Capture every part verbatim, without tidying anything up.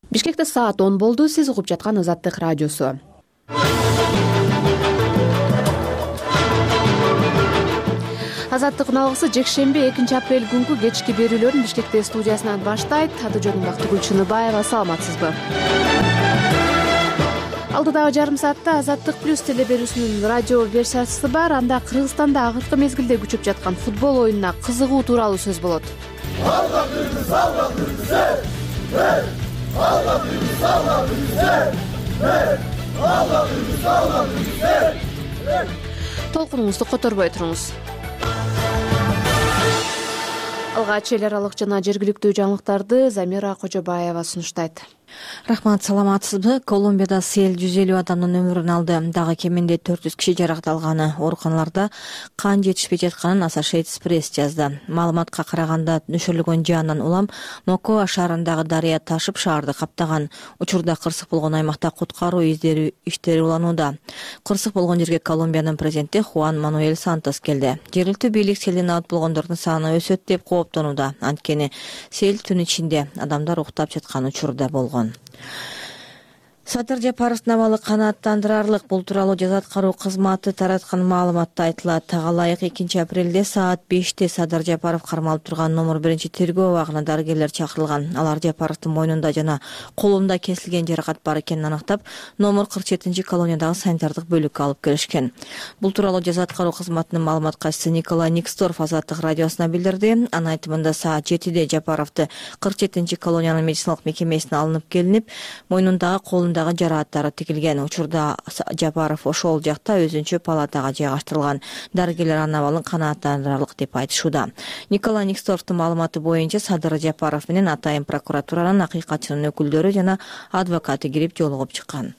Бишкекте саат он болду. Сиз угуп жаткан Азаттык радиосу. Азаттыктын алгысы жекшемби экинчи апрель күнкү кечки берүүлөрүн Бишкекте студиясынан баштайт. Аты жөнүм Бактыгүл Чыныбаева. Саламатсызбы? Алдыдагы жарым саатта Азаттык плюс телеберүүсүнүн радио версиясы бар. Анда Кыргызстанда акыркы мезгилде күчөп жаткан футбол оюнуна кызыгуу тууралуу сөз болот. Толкунуңузду которбой туруңуз. Алгач эл аралык жана жергиликтүү жаңылыктарды Замира Кожобаева сунуштайт. Рахмат, саламатсызбы? Колумбияда сел жүз элүү адамдын өмүрүн алды. Дагы кеминде төрт жүз киши жаракат алганы. Ооруканаларда кан жетишпей жатканын Associated Press жазды. Маалыматка караганда нөшөрлөгөн жаандан улам Мокоа шаарындагы дарыя ташып шаарды каптаган. Учурда кырсык болгон аймакта куткаруу иштери уланууда. Кырсык болгон жерге Колумбиянын президенти Хуан Мануэль Сантос келди. Жергиликтүү бийлик селден абат болгондордун саны өсөт деп кооптонууда. Анткени сел түн ичинде адамдар уктап жаткан учурда болгон. Садыр Жапаровдун абалы канааттандырарлык. Бул тууралуу жаза аткаруу кызматы тараткан маалыматта айтылат. Тагалайык экинчи апрелде саат беште Садыр Жапаров кармалып турган номер биринчи тергөө абагына дарыгерлер чакырылган. Алар Жапаровдун мойнунда жана колунда кесилген жаракат бар экенин аныктап, номер кырк жетинчи колониядагы санитардык бөлүккө алып келишкен. Бул тууралуу жаза аткаруу кызматынын маалымат катчысы Николай Никсторф Азаттык радиосуна билдирди. Анын айтымында саат жетиде Жапаровду кырк жетинчи колониянын медициналык мекемесине алынып келинип, мойнундагы колунда жарааттары тигилген. Учурда Жапаров ошол жакта өзүнчө палатага жайгаштырылган. Дарыгерлер анын абалын канааттандырарлык деп айтышууда. Николай Никсторфтун маалыматы боюнча Садыр Жапаров менен атайын прокуратуранын акыйкатчынын өкүлдөрү жана адвокаты кирип жолугуп чыккан.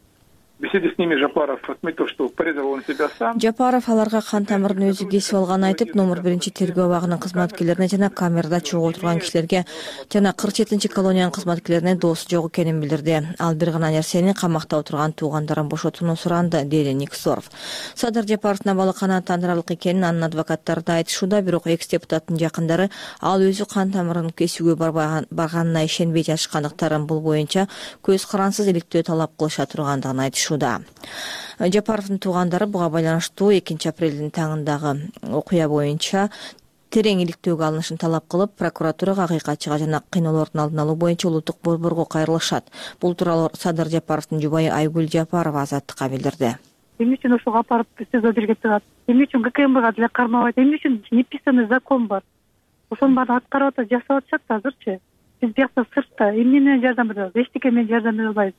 В беседе с ними Жапаров отметил, что порезал он себя сам. Жапаров аларга кан тамырын өзү кесип алганын айтып, номер биринчи тергөө абагынын кызматкерлерине жана камерада чогуу турган кишилерге жана кырк жетинчи колониянын кызматкерлерине досу жок экенин билдирди. Ал бир гана нерсени камакта отурган туугандарын бошотууну суранды, деди Никсторф. Садыр Жапаровдун абалы канааттандырарлык экенин анын адвокаттары да айтышууда, бирок экс депутаттын жакындары ал өзү кан тамырын кесүүгө барганына ишенбей жатышкандыктарын, бул боюнча көз карансыз иликтөө талап кылыша тургандыгын айтышууда. Жапаровдун туугандары буга байланыштуу экинчи апрелдин таңындагы окуя боюнча терең иликтөөгө алынышын талап кылып, прокуратурага, акыйкатчыга жана кыйноолордун алдын алуу боюнча улуттук борборго кайрылышат. Бул тууралуу Садыр Жапаровдун жубайы Айгүл Жапарова Азаттыкка билдирди. Эмне үчүн ошого апарып СИЗОдерге тыгат? Эмне үчүн ГКМБга деле кармабайт? Эмне үчүн неписанный закон бар? Ошонун баарын аткарып атат, жасап атышат азырчы. Биз биякта сыртта эмне менен жардам бере алабыз? Эчтеке менен жардам бере албайбыз.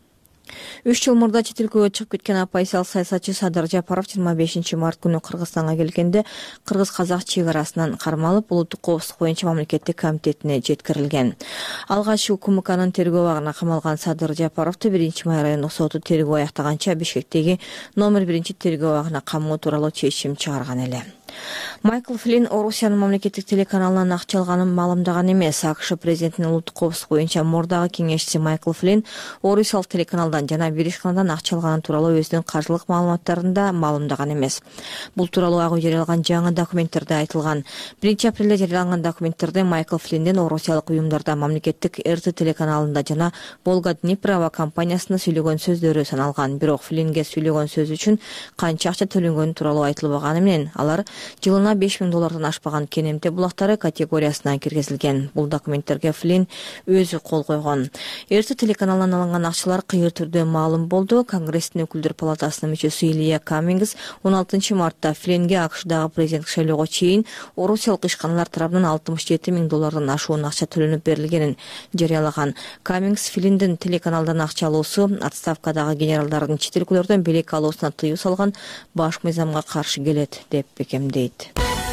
Үч жыл мурда чет өлкөгө чыгып кеткен апайсал саясатчы Садыр Жапаров жыйырма бешинчи март күнү Кыргызстанга келгенде кыргыз-казак чек арасынан кармалып, улуттук коопсуздук боюнча мамлекеттик комитетине жеткирилген. Алгач УКМКнын тергөө абагына камалган Садыр Жапаровду биринчи май райондук соту тергөө аяктаганча Бишкектеги номер биринчи тергөө абагына камоо тууралуу чечим чыгарган эле. Майкл Флинн Орусиянын мамлекеттик телеканалынан акча алганын маалымдаган эмес. АКШ президентинин улуттук коопсуздук боюнча мурдагы кеңешчиси Майкл Флинн Орусиялык телеканалдан жана Биришканадан акча алганын тууралуу өзүнүн каржылык маалыматтарында маалымдаган эмес. Бул тууралуу ага жарыяланган жаңы документтерде айтылган. биринчи апрелде жарыяланган документтерде Майкл Флинндин Орусиялык уюмдарда мамлекеттик РТ телеканалында жана Волга Днепрова компаниясында сүйлөгөн сөздөрү саналган. Бирок Флиннге сүйлөгөн сөз үчүн канча акча төлөнгөнү тууралуу айтылбаганы менен алар жылына беш миң доллардан ашпаган кенемте булактары категориясына киргизилген. Бул документтерге Флинн өзү кол койгон. РТ телеканалынан алынган акчалар кыйыр түрдө маалым болду. Конгресстин өкүлдөр палатасынын мүчөсү Илья Камингс он алтынчы мартта Флиннге АКШдагы президенттик шайлоого чейин орусиялык ишканалар тарабынан алтымыш жети миң доллардан ашуун акча төлөнүп берилгенин жарыялаган. Камингс Флинндин телеканалдан акча алуусу отставкадагы генералдардын чет өлкөлөрдөн белек алуусуна тыюу салган баш мыйзамга каршы келет деп бекемдейт.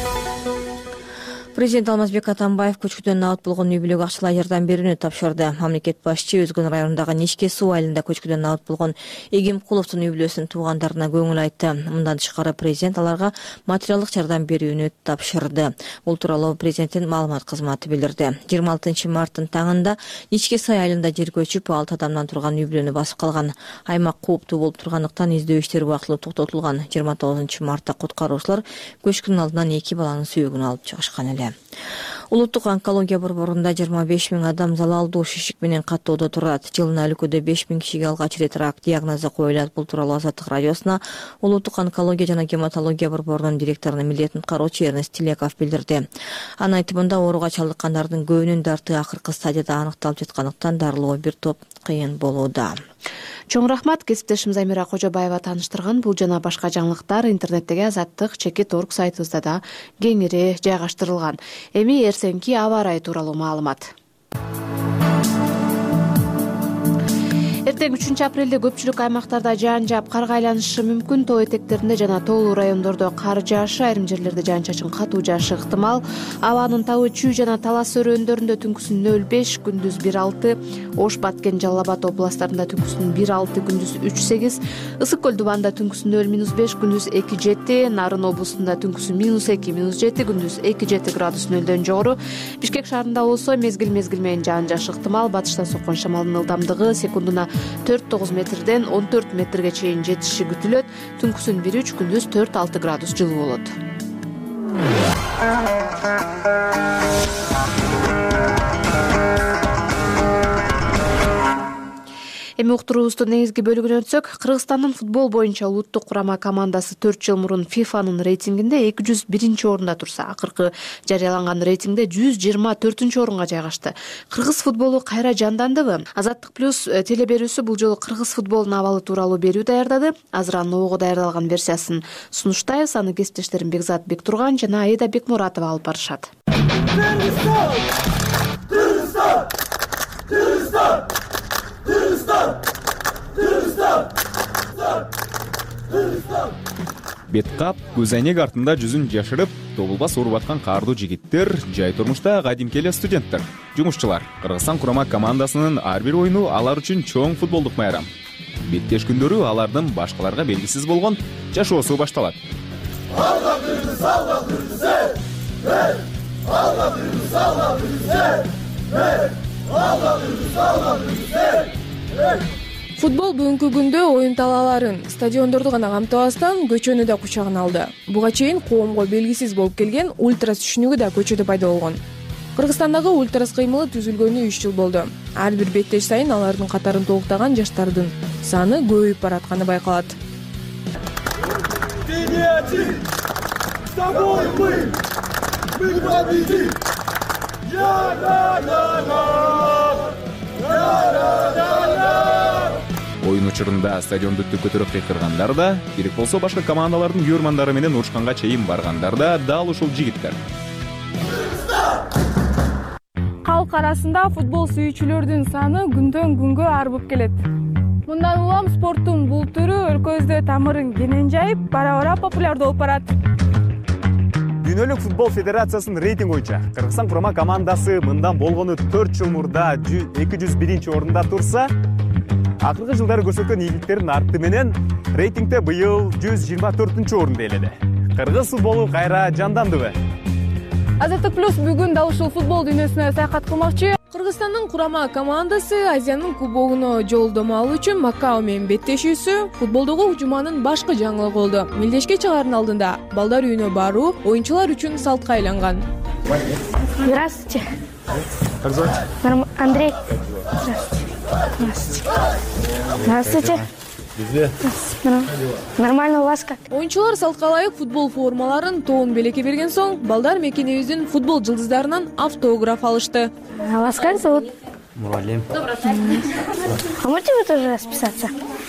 Президент Алмазбек Атамбаев көчкүдөн абат болгон үй бүлөгө акчалай жардам берүүнү тапшырды. Мамлекет башчы Өзгөн районундагы Ничке суу айылында көчкүдөн абат болгон Эгемкуловдун үй бүлөсүнүн туугандарына көңүл айтты. Мындан тышкары президент аларга материалдык жардам берүүнү тапшырды. Бул тууралуу президенттин маалымат кызматы билдирди. жыйырма алтынчы марттын таңында Ничке суу айылында жер көчүп, алты адамдан турган үй бүлөнү басып калган. Аймак кооптуу болуп тургандыктан издөө иштери убактылуу токтотулган. жыйырма тогузунчу мартта куткаруучулар көчкүнүн алдынан эки баланын сүйөгүн алып чыгышкан эле. эле. Улуттук онкология борборунда жыйырма беш миң адам залалдуу шишик менен каттоодо турат. Жылына өлкөдө беш миң кишиге алгач ирет рак диагнозу коюлат. Бул тууралуу Азаттык радиосуна улуттук онкология жана гематология борборунун директорунун милдетин кароочу Эрнест Тилеков билдирди. Анын айтымында ооруга чалдыккандардын көбүнүн дарты акыркы стадияда аныкталып жаткандыктан дарылоо бир топ кыйын болууда. Чоң рахмат, кесиптешим Замира Кожобаева тааныштырган. Бул жана башка жаңылыктар интернеттеги Азаттык чекит орг сайтыбызда да кеңири жайгаштырылган. Эми эртеңки аба ырайы тууралуу маалымат. Эртең үчүнчү апрелде көпчүлүк аймактарда жаан жаап, карга айланышы мүмкүн. Тоо этектеринде жана тоолуу райондордо кар жаашы, айрым жерлерде жаан-чачын катуу жаашы ыктымал. Абанын табы Чүй жана Талас өрөөндөрүндө түнкүсүн нөл беш, күндүз бир алты, Ош, Баткен, Жалал Абад областтарында түнкүсүн бир алты, күндүз үч сегиз, Ысык көл Дубанда түнкүсүн нөл минус беш, күндүз эки жети, Нарын облусунда түнкүсүн минус эки, минус жети, күндүз эки жети градус нөлдөн жогору. Бишкек шаарында болсо мезгил мезгил менен жаан жаашы ыктымал. Батыштан соккон шамалдын ылдамдыгы секундуна төрт тогуз метрден он төрт метрге чейин жетиши күтүлөт. Түнкүсүн бир үч, күндүз төрт алты градус жылуу болот. Эми уктуруубуздун негизги бөлүгүнө өтсөк, Кыргызстандын футбол боюнча улуттук курама командасы төрт жыл мурун фифанын рейтингинде эки жүз биринчи орунда турса, акыркы жарыяланган рейтингде жүз жыйырма төртүнчү орунга жайгашты. Кыргыз футболу кайра жандандыбы? Азаттык плюс телеберүүсү бул жолу кыргыз футболунун абалы тууралуу берүү даярдады. Азыр анын ого даярдалган версиясын сунуштайбыз. Аны кесиптештерим Бекзат Бектурган жана Айда Бекмуратова алып барышат. Беткап, көз айнек артында жүзүн жашырып, тобулбас уруп аткан каардуу жигиттер, жай турмушта кадимки эле студенттер, жумушчулар. Кыргызстан курама командасынын ар бир оюну алар үчүн чоң футболдук майрам. Беттеш күндөрү алардын башкаларга белгисиз болгон жашоосу башталат. Футбол бүгүнкү күндө оюн талааларын, стадиондорду гана камтабастан көчөнү да кучагына алды. Буга чейин коомго белгисиз болуп келген ультрас түшүнүгү да көчөдө пайда болгон. Кыргызстандагы ультрас кыймылы түзүлгөнү үч жыл болду. Ар бир беттеш сайын алардын катарын толуктаган жаштардын саны көбөйүп баратканы байкалат. Оюн учурунда стадионду түп көтөрүп кыйкыргандар да, керек болсо башка командалардын көрмандары менен урушканга чейин баргандар да дал ушул жигиттер. Калк арасында футбол сүйүүчүлөрдүн саны күндөн күнгө арбып келет. Мындан улам спорттун бул түрү өлкөбүздө тамырын кенен жайып, бара-бара популярдуу болуп барат. Дүйнөлүк футбол федерациясынын рейтинг боюнча Кыргызстан курама командасы мындан болгону төрт жыл мурда эки жүз биринчи орунда турса, акыркы жылдары көрсөткөн ийгиликтердин арты менен рейтингде быйыл жүз жыйырма төртүнчү орунда ээледи. Кыргыз футболу кайра жандандыбы? Азаттык плюс бүгүн дал ушул футбол дүйнөсүнө саякат кылмакчы. Кыргызстандын курама командасы Азиянын кубогуна жолдомо алуу үчүн Макао менен беттешүүсү футболдогу жуманын башкы жаңылыгы болду. Мелдешке чыгаардын алдында балдар үйүнө баруу оюнчулар үчүн салтка айланган. Здравствуйте. Как зовут? Андрей. Здравствуйте. Здравствуйте. Нормально, у вас как? Оюнчулар салтка ылайык футбол формаларын, тоон белекке берген соң, балдар мекенебиздин футбол жылдыздарынан автограф алышты. А вас как зовут? Муралим. А можете вы тоже расписаться?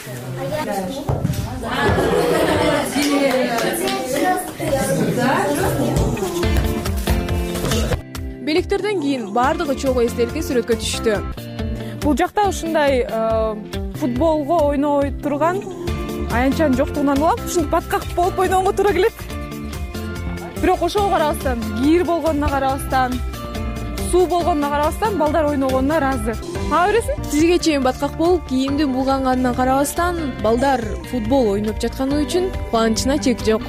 Белектерден кийин бардыгы чогуу эстеликке сүрөткө түштү. Бул жакта ушундай футболго ойной турган аянтчанын жоктугунан улам ушундай баткак болуп ойногонго туура келет. Бирок ошого карабастан, кийир болгонуна карабастан, суу болгонуна карабастан балдар ойногонуна ыраазы. А бересиң? Тизиге чейин баткак болуп, кийимдин булганганына карабастан, балдар футбол ойноп жатканы үчүн кубанычына чек жок.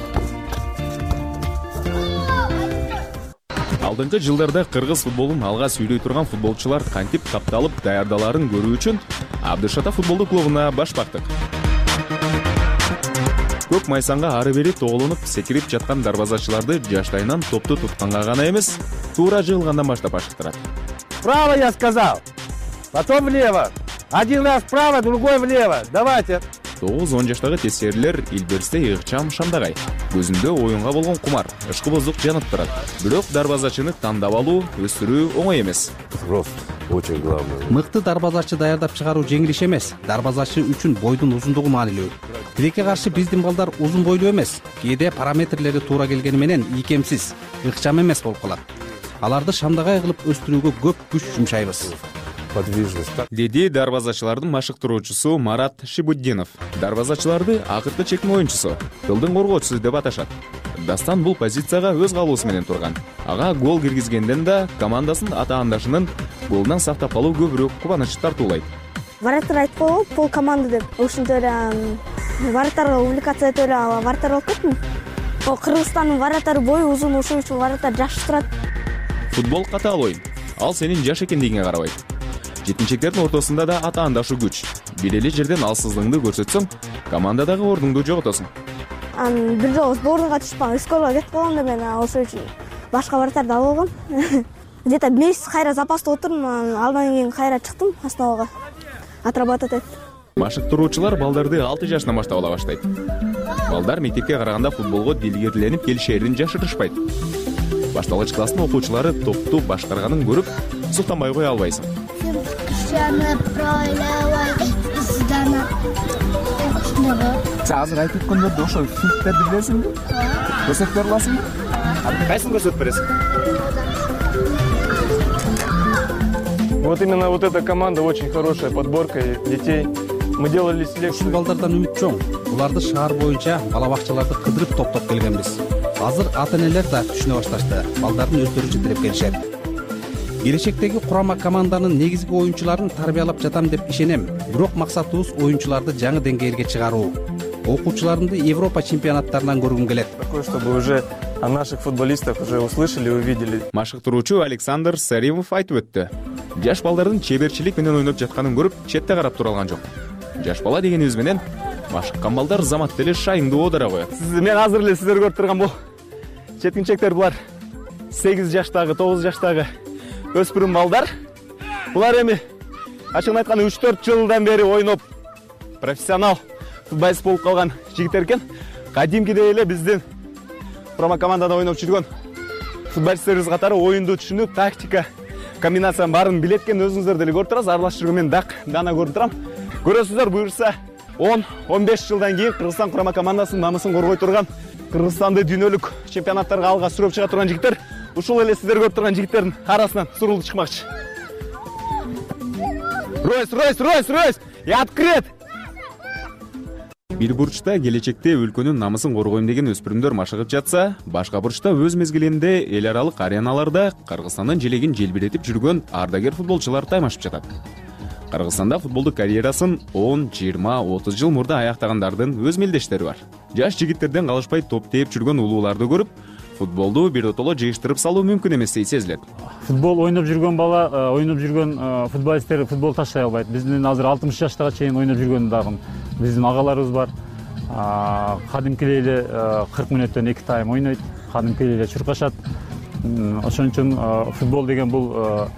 Алдыңкы жылдарда кыргыз футболун алга сүйлөй турган футболчулар кантип капталып даярдаларын көрүү үчүн Абдышата футболдук клубуна баш бактык. көк майсанга ары бери тоголонуп секирип жаткан дарбазачыларды жаштайынан топту тутканга гана эмес, туура жыгылгандан баштап ашыктырат. Вправо, я сказал. Потом влево. Один раз вправо, другой влево. Давайте. тогуз он жаштагы тескерилер илберсте ыкчам шамдагай. Көзүндө оюнга болгон кумар, ышкыбыздык жанып турат. Бирок дарбазачыны тандап алуу, өстүрүү оңой эмес. Рост очень главный. Мыкты дарбазачы даярдап чыгаруу жеңил иш эмес. Дарбазачы үчүн бойдун узундугу маанилүү. Тилекке каршы биздин балдар узун бойлуу эмес. Кээде параметрлери туура келгени менен ийкемсиз, ыкчам эмес болуп калат. Аларды шамдагай кылып өстүрүүгө көп күч жумшайбыз. Деди дарбазачылардын машыктыруучусу Марат Шибуддинов. Дарбазачыларды акыркы чектин оюнчусу, тылдын коргоочусу деп аташат. Дастан бул позицияга өз калуусу менен турган. Ага гол киргизгенден да командасын атаандашынын голунан сактап калуу көбүрөөк кубаныч тартуулайт. Вратарь айтып коюп, пол команда деп. Ошентип эле вратарга увлекаться этип эле вратарь болуп кеттим. О, Кыргызстандын вратары бою узун, ошон үчүн вратарь жакшы турат. Футбол катаал оюн. Ал сенин жаш экендигиңе карабайт. Жетинчектердин ортосунда да атаандашы күч. Бир эле жерден алсыздыгыңды көрсөтсөң, командадагы ордуңду жоготосуң. Анан бир жолу сборныйга түшпөм, школага кетип калгам да мен ошон үчүн башка вратарды алып алгам. Где-то месяц кайра запаста отурдум, андан кийин кайра чыктым основага. Отрабатывать этип. Машыктыруучулар балдарды алты жашынан баштап ала баштайт. Балдар мектепке караганда футболго дилгерленип келишерин жашырышпайт. Башталгыч класстын окуучулары топту башкарганын көрүп, суктанбай кое албайсың. Сен азыр айтып өткөндөрдү ошо фильмдерди билесиңби? Көрсөтүп бере аласыңбы? Кайсын көрсөтүп бересиң? Вот именно вот эта команда очень хорошая подборка детей. Мы делали селекцию. Ушул балдардан үмүт чоң. Буларды шаар боюнча бала бакчаларды кыдырып топтоп келгенбиз. Азыр ата-энелер да түшүнө башташты. Балдардын өздөрү жетелеп келишет. Келечектеги курама команданын негизги оюнчуларын тарбиялап жатам деп ишенем. Бирок максатыбыз оюнчуларды жаңы деңгээлге чыгаруу. Окуучуларымды Европа чемпионаттарынан көргүм келет. Такое, чтобы уже о наших футболистах уже услышали, увидели. Машыктыруучу Александр Саримов айтып өттү. Жаш балдардын чеберчилик менен ойноп жатканын көрүп, четте карап тура алган жок. Жаш бала дегенибиз менен машыккан балдар замат деле шайыңды оодара коет. Сиз мен азыр эле сиздер көрүп турган бул четкинчектер, булар сегиз жаштагы, тогуз жаштагы өспүрүм балдар. Булар эми ачыгын айтканда үч төрт жылдан бери ойноп профессионал футболист болуп калган жигиттер экен. Кадимкидей эле биздин промо командада ойноп жүргөн футболисттерибиз катары оюнду түшүнүп, тактика, комбинациянын баарын билет экен. Өзүңүздөр деле көрүп турасыз, аралашып жүргөн мен дак дана көрүп турам. Көрөсүздөр, буюрса он он беш жылдан кийин Кыргызстан курама командасынын намысын коргой турган, Кыргызстанды дүйнөлүк чемпионаттарга алга сүрөп чыга турган жигиттер. Ушул эле сиздер көрүп турган жигиттердин арасынан сурулуп чыкмакчы. Ройс, Ройс, Ройс, Ройс! Я открыт! Бир бурчта келечекте өлкөнүн намысын коргойм деген өспүрүмдөр машыгып жатса, башка бурчта өз мезгилинде эл аралык ареналарда Кыргызстандын желегин желбиретип жүргөн ардагер футболчулар таймашып жатат. Кыргызстанда футболдук карьерасын он, жыйырма, отуз жыл мурда аяктагандардын өз мелдештери бар. Жаш жигиттерден калышпай топ тээп жүргөн улууларды көрүп, футболду бир отоло жыйыштырып салуу мүмкүн эместей сезилет. Футбол ойноп жүргөн бала, ойноп жүргөн футболисттер футбол таштай албайт. Биздин азыр алтымыш жаштага чейин ойноп жүргөн дагы биздин агаларыбыз бар. Кадимкидей эле кырк мүнөттөн эки тайм ойнойт, кадимкидей эле чуркашат. Ошон үчүн футбол деген бул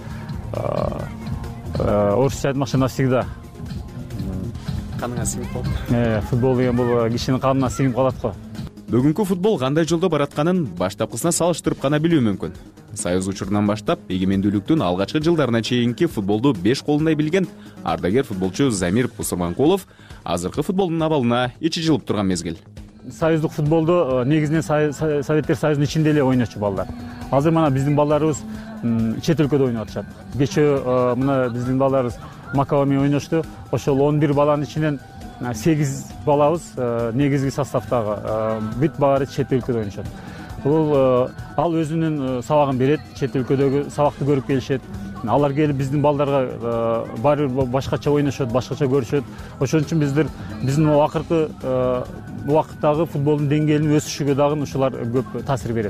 орусча айтмакчы навсегда. Каныңа сиңип калды. Э, футбол деген бул кишинин канына сиңип калат го. Бүгүнкү футбол кандай жолдо баратканын баштапкысына салыштырып гана билүү мүмкүн. Союз учурунан баштап эгемендүүлүктүн алгачкы жылдарына чейинки футболду беш колундай билген ардагер футболчу Замир Пусурманкулов азыркы футболдун абалына ичи жылып турган мезгил. Союздук футболду негизинен Советтер Союзунун ичинде эле ойночу балдар. Азыр мына биздин балдарыбыз чет өлкөдө ойноп атышат. Кечээ мына биздин балдарыбыз Макаоми ойношту. Ошол он бир баланын ичинен сегиз балабыз негизги составдагы, бүт баары чет өлкөдө ойношот. Бул ал өзүнүн сабагын берет, чет өлкөдөгү сабакты көрүп келишет. Алар келип биздин балдарга баары башкача ойношот, башкача көрүшөт. Ошон үчүн биздер биздин акыркы убакыттагы футболдун деңгээлинин өсүшүгө дагы ушулар көп таасир берет.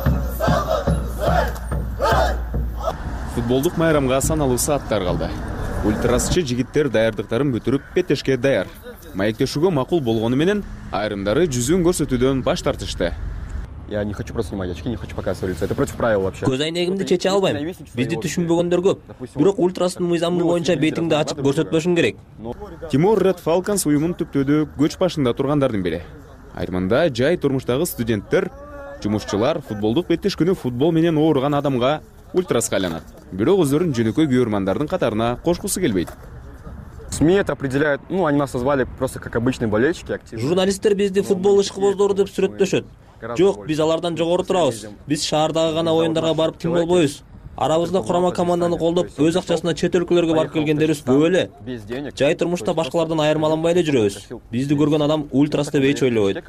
Футболдук майрамга саналуу сааттар калды. Ультрасчы жигиттер даярдыктарын бүтүрүп беттешке даяр. Маектешүүгө макул болгону менен айрымдары жүзүн көрсөтүүдөн баш тартышты. Я не хочу просто снимать очки, не хочу показывать лицо. Это против правил вообще. Көз айнегимди чече албайм. Бизди түшүнбөгөндөр көп. Бирок ультрастын мыйзамы боюнча бетиңди ачык көрсөтпөшүң керек. Тимур Ред Falcons уюмун түптөөдө көч башында тургандардын бири. Айрымында жай турмуштагы студенттер, жумушчулар футболдук беттешкүнү футбол менен ооруган адамга ультраска айланат. Бирок өздөрүн жөнөкөй күйөрмандардын катарына кошкусу келбейт. СМИ это определяют, ну, они нас назвали просто как обычные болельщики, активные. Журналисттер бизди футбол ишкыбоздору деп сүрөттөшөт. Жок, биз алардан жогору турабыз. Биз шаардагы гана оюндарга барып ким болбойбуз. Арабызда курама команданы колдоп, өз акчасына чет өлкөлөргө барып келгендерибиз көп эле. Жай турмушта башкалардан айырмаланбай эле жүрөбүз. Бизди көргөн адам ультрас деп эч ойлобойт.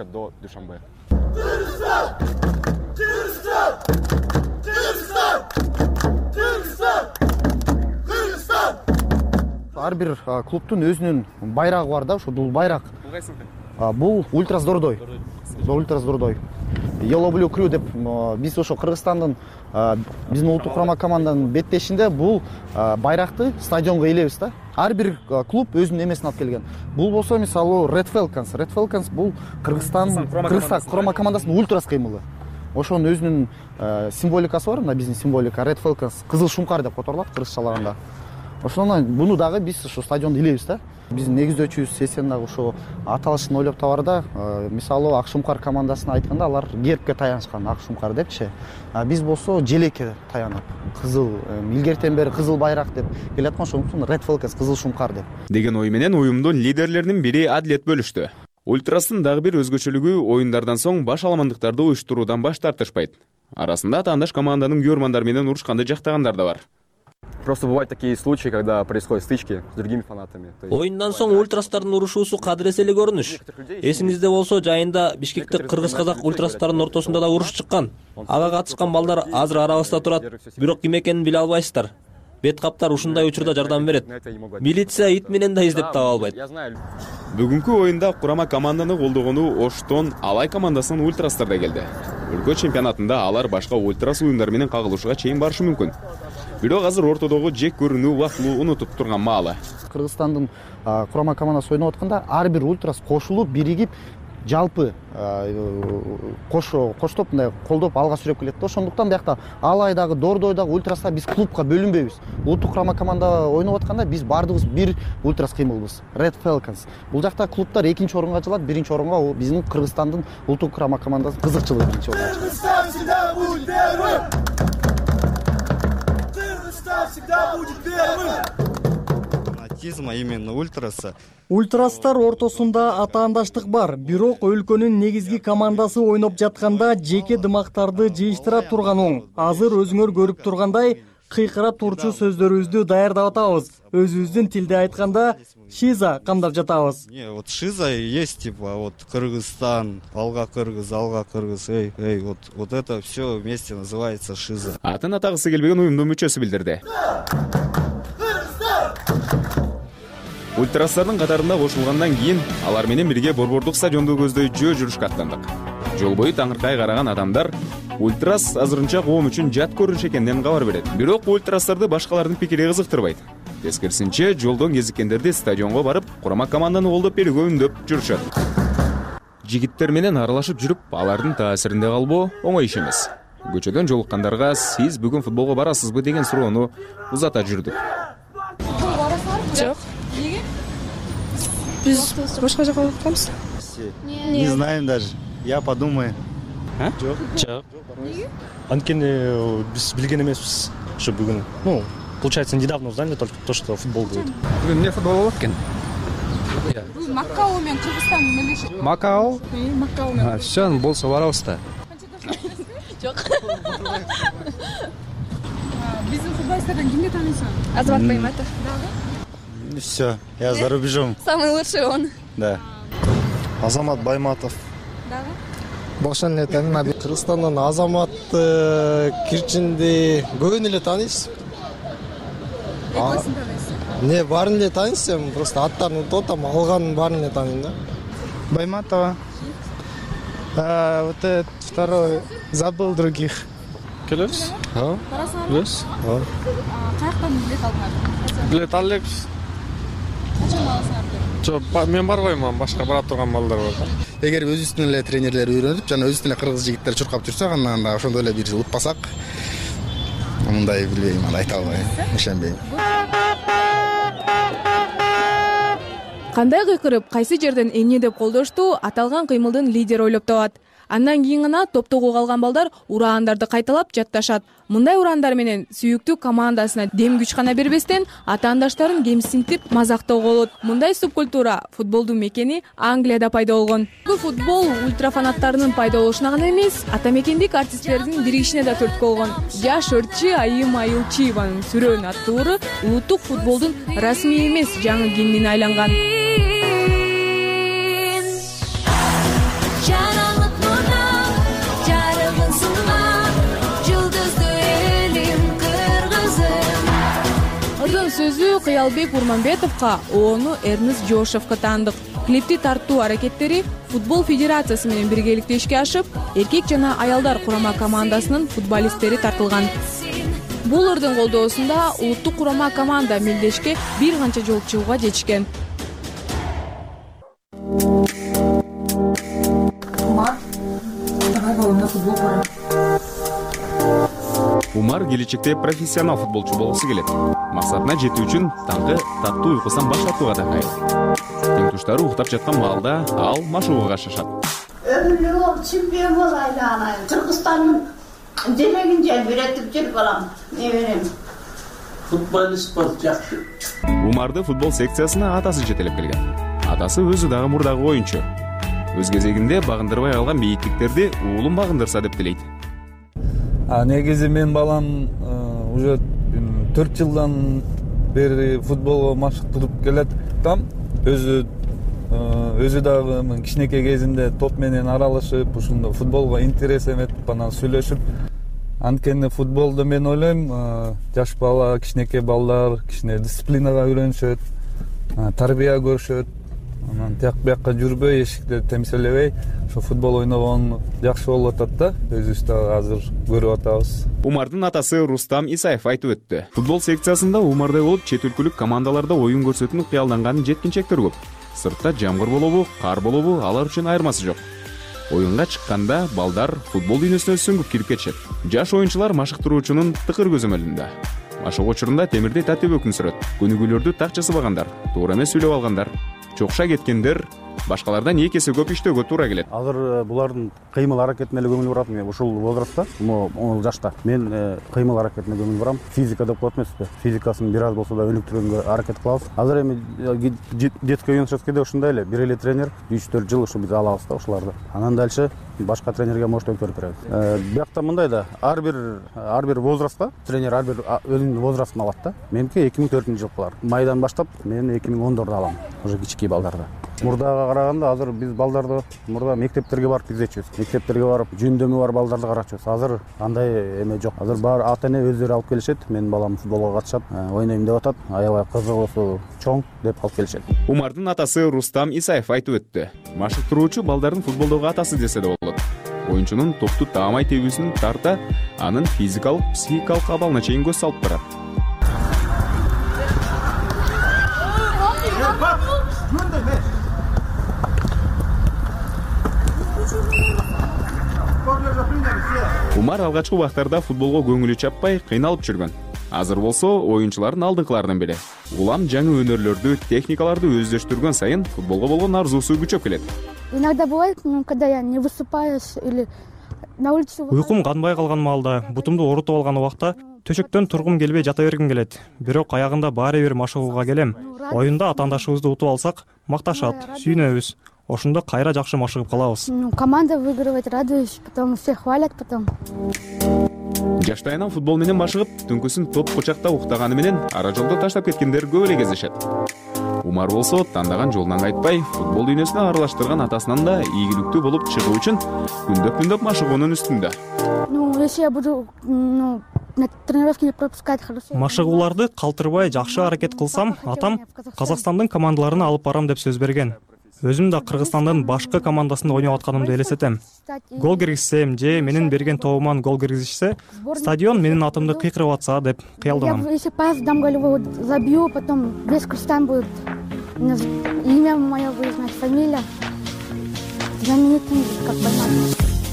Ар бир клубтун өзүнүн байрагы бар да, ошо бул байрак. Бул Ультрас Дордой. Ультрас Дордой. Yellow Blue Crew деп биз ошо Кыргызстандын биздин улуттук курама команданын беттешинде бул байракты стадионго илебиз да. Ар бир клуб өзүнүн эмесин алып келген. Бул болсо мисалы Red Falcons. Red Falcons бул Кыргызстан Кыргызстан курама командасынын ультрас кыймылы. Ошонун өзүнүн символикасы бар, мына биздин символика Red Falcons, кызыл шумкар деп которулат кыргызчаларында. Ошондон буну дагы биз ошо стадиондо илебиз да. Биздин негиздөөчүбүз сессияны дагы ошо аталышын ойлоп табарда, мисалы Ак Шумкар командасына айтканда алар гербке таянышкан, Ак Шумкар депчи. Биз болсо желекке таянып, кызыл, илгертен бери кызыл байрак деп келаткан, ошондуктан Red Falcons кызыл шумкар деп. Деген ой менен уюмдун лидерлеринин бири Адлет бөлүштү. Ультрастын дагы бир өзгөчөлүгү оюндардан соң баш аламандыктарды уюштуруудан баш тартышпайт. Арасында атаандаш команданын күйөрмандар менен урушканды жактагандар да бар. Просто бывают такие случаи, когда происходят стычки с другими фанатами. Оюндан соң ультрастардын урушуусу кадырес эле көрүнүш. Эсиңизде болсо, жайында Бишкекте кыргыз-казак ультрастарынын ортосунда да уруш чыккан. Ага катышкан балдар азыр арабызда турат, бирок ким экенин биле албайсыздар. Бет каптар ушундай учурда жардам берет. Милиция ит менен да издеп таба албайт. Бүгүнкү оюнда курама команданы колдогону Оштон Алай командасынын ультрастар да келди. Өлкө чемпионатында алар башка ультрас уюмдар менен кагылышууга чейин барышы мүмкүн. Бирок азыр ортодогу жек көрүүнү убактылуу унутуп турган маалы. Кыргызстандын курама командасы ойноп атканда ар бир ультрас кошулуп, биригип, жалпы кошо коштоп мындай колдоп алга сүрөп келет да. Ошондуктан биякта Алайдагы, Дордойдагы ультрастар биз клубка бөлүнбөйбүз. Улуттук курама команда ойноп атканда биз баардыгыбыз бир ультрас кыймылбыз. Red Falcons. Бул жакта клубтар экинчи орунга чыгат, биринчи орунга биздин Кыргызстандын улуттук курама командасы кызыкчылыгы биринчи орунга чыгат. Фанатизма именно ультраса. Ультрастар ортосунда атаандаштык бар, бирок өлкөнүн негизги командасы ойноп жатканда жеке дымактарды жыйыштыра турган оң. Азыр өзүңөр көрүп тургандай кыйкырап турчу сөздөрүбүздү даярдап атабыз. Өзүбүздүн тилде айтканда шиза камдап жатабыз. Не, вот шиза есть типа вот Кыргызстан, алга кыргыз, алга кыргыз, эй, эй, вот вот это все вместе называется шиза. Атын атагысы келбеген уюмдун мүчөсү билдирди. Ультрастардын катарында кошулгандан кийин алар менен бирге Борбордук стадионду көздөй жөө жүрүшкө аттандык. Жол бою таңыркай караган адамдар ультрас азырынча коом үчүн жат көрүнүш экенден кабар берет. Бирок ультрастарды башкалардын пикири кызыктырбайт. Тескерисинче, жолдон кезиккендерди стадионго барып, курама команданы колдоп берүүгө үндөп жүрүшөт. Жигиттер менен аралашып жүрүп, алардын таасиринде калбоо оңой иш эмес. Көчөдөн жолуккандарга сиз бүгүн футболго барасызбы деген суроону узата жүрдүк. Жок. Эмнеге? Биз башка жака барып калабыз. Не знаем даже. Я подумаю. А? Жок. Жок. Эмнеге? Анткени биз билген эмеспиз. Ошо бүгүн. Ну, получается, недавно узнали только то, что футбол будет. Бүгүн эмне футбол болот экен? Бул Макао менен Кыргызстан мелешет. Макао? Э, Макао менен. А, всё, болсо барабыз да. Жок. Биздин футболистерден кимди тааныйсың? Азамат Байматов. Дагы? Все, я за рубежом. Самый лучший он. Да. Азамат Байматов. Дагы? Башан эле тааныйм. Кыргызстандан Азамат Кирчинди көбүн эле тааныйбыз. Экөөсүн тааныйсыз? Не, баарын эле тааныйм, просто аттарын унутуп атам, алганын баарын эле тааныйм да. Байматова. А, вот этот второй забыл других. Келебиз? Барасыңарбы? Келебиз? Каяктан билет алдыңар? билет ала элекпиз. Качан баласыңар? Жок, мен барбайм, башка бара турган балдар бар. Эгер өзүбүздүн эле тренерлер үйрөнүп, жана өзүбүздүн эле кыргыз жигиттер чуркап жүрсөк, андан да ошондой эле бир жыл утпасак, мындай билбейм, аны айта албайм, ишенбейм. Кандай кыйкырып, кайсы жерден эмне деп колдошту, аталган кыймылдын лидери ойлоп табат. Андан кийин гана топтогу калган балдар ураандарды кайталап жатташат. Мындай ураандар менен сүйүктүү командасына дем күч гана бербестен, атаандаштарын кемсинтип мазактоого болот. Мындай субкультура футболдун мекени Англияда пайда болгон. Футбол ультрафанаттарынын пайда болушуна гана эмес, ата мекендик артисттердин биригишине да түрткү болгон. Жаш өртчү Айым Айылчиеванын Сүрөөн аттуу улуттук футболдун расмий эмес жаңы гимнине айланган. Кыздын сөзү Кыялбек Урманбетовго, оону Эрнест Жошевго таандык. Клипти тартуу аракеттери Футбол Федерациясы менен биргеликте ишке ашып, эркек жана аялдар курама командасынын футболисттери тартылган. Бул өрдүн колдоосунда улуттук курама команда мелдешке бир канча жолу чыгууга жетишкен. Умар келечекте профессионал футболчу болгусу келет. Максатына жетүү үчүн таңкы таттуу уйкусун баш тартууга да кайрылат. Тең туштары уктап жаткан маалда ал машыгууга чашат. Өмүрлүгү чемпион болайлы ана. Кыргызстандын демегин желбиретип жүр балам. Не берем? Футболист бол жакшы. Умарды футбол секциясына атасы жетелеп келген. Атасы өзү дагы мурдагы оюнчу. Өз кезегинде багындырбай калган бейиттиктерди уулум багындырса деп тилейт. Негизи мен балам уже төрт жылдан бери футболго машыктырып келет. Там өзү өзү дагы кичинекей кезинде топ менен аралашып, ушунда футболго интерес эметип, анан сүйлөшүп, анткени футболду мен ойлойм, жаш бала, кичинекей балдар кичине дисциплинага үйрөнүшөт, тарбия көрүшөт. Анан тияк бияка жүрбөй, эшикти темселебей, ошо футбол ойногон жакшы болуп атат да. Өзүбүз да азыр көрүп атабыз. Умардын атасы Рустам Исаев айтып өттү. Футбол секциясында Умардай болуп чет өлкөлүк командаларда оюн көрсөтүүнү кыялданган жеткинчектер көп. Сыртта жамгыр болобу, кар болобу, алар үчүн айырмасы жок. Оюнга чыкканда балдар футбол дүйнөсүнө сүңгүп кирип кетишет. Жаш оюнчулар машыктыруучунун тыкыр көзөмөлүндө. Машыгуу учурунда темирди татып өкүнсүрөт. Көнүгүүлөрдү так жасабагандар, туура эмес сүйлөп алгандар, чокша кеткендер башкалардан эки эсе көп иштөөгө туура келет. Азыр булардын кыймыл аракетине эле көңүл бурат. Мен ушул возрастта, он жашта мен кыймыл аракетине көңүл бурам. Физика деп коет эмеспи? Физикасын бир аз болсо да өнүктүргөнгө аракет кылабыз. Азыр эми детский юношескийде ушундай эле бир эле тренер үч төрт жыл ушу биз алабыз да ушуларды. Анан дальше башка тренерге может өткөрүп беребиз. Биякта мындай да, ар бир ар бир возрастта тренер ар бир өзүнүн возрастын алат да. Меники эки миң төртүнчү жыл кылар. Майдан баштап мен эки миң ондордо алам. Уже кичикей балдарда. Мурдага караганда азыр биз балдарды мурда мектептерге барып издечүбүз. Мектептерге барып жөндөмү бар балдарды карачубуз. Азыр андай эме жок. Азыр баары ата эне өздөрү алып келишет. Менин балам футболго катышат, ойнойм деп атат. Аябай кызыгуусу чоң деп алып келишет. Умардын атасы Рустам Исаев айтып өттү. Машыктыруучу балдардын футболдогу атасы десе да болот. Оюнчунун топту таамай тебүүсүн тарта, анын физикалык, психикалык абалына чейин көз салып барат. Умар алгачкы убактарда футболго көңүлү чаппай, кыйналып жүргөн. Азыр болсо оюнчулардын алдыңкыларынан беле. Улам жаңы өнөрлөрдү, техникаларды өздөштүргөн сайын футболго болгон арзуусу күчөп келет. Иногда бывает, когда я не выступаешь или на улице. Уйкум канбай калган маалда, бутумду оорутуп алган убакта төшөктөн тургум келбей жата бергим келет. Бирок аягында баары бир машыгууга келем. Оюнда атаандашыбызды утуп алсак, макташат, сүйүнөбүз. Ошондо кайра жакшы машыгып калабыз. Команда выигрывает, радуюсь, потом все хвалят потом. Жаштайынан футбол менен машыгып, түнкүсүн топ кучакта уктаганы менен ара жолдо таштап кеткендер көп эле кездешет. Умар болсо тандаган жолунан кайтпай, футбол дүйнөсүнө аралаштырган атасынан да ийгиликтүү болуп чыгуу үчүн күндөп-күндөп машыгуунун үстүндө. Ну, если я буду, ну, на тренировке не пропускать хорошо. Машыгууларды калтырбай жакшы аракет кылсам, атам Казакстандын командаларына алып барам деп сөз берген. Өзүм да Кыргызстандын башкы командасында ойноп атканымды элестетем. Гол киргизсем же менин берген тобуман гол киргизишсе, стадион менин атымды кыйкырып атса деп кыялданам. Если пас дам голевой, забью, потом весь Кыргызстан будет имя мое будет знать, фамилия. Знаменитый, как понятно.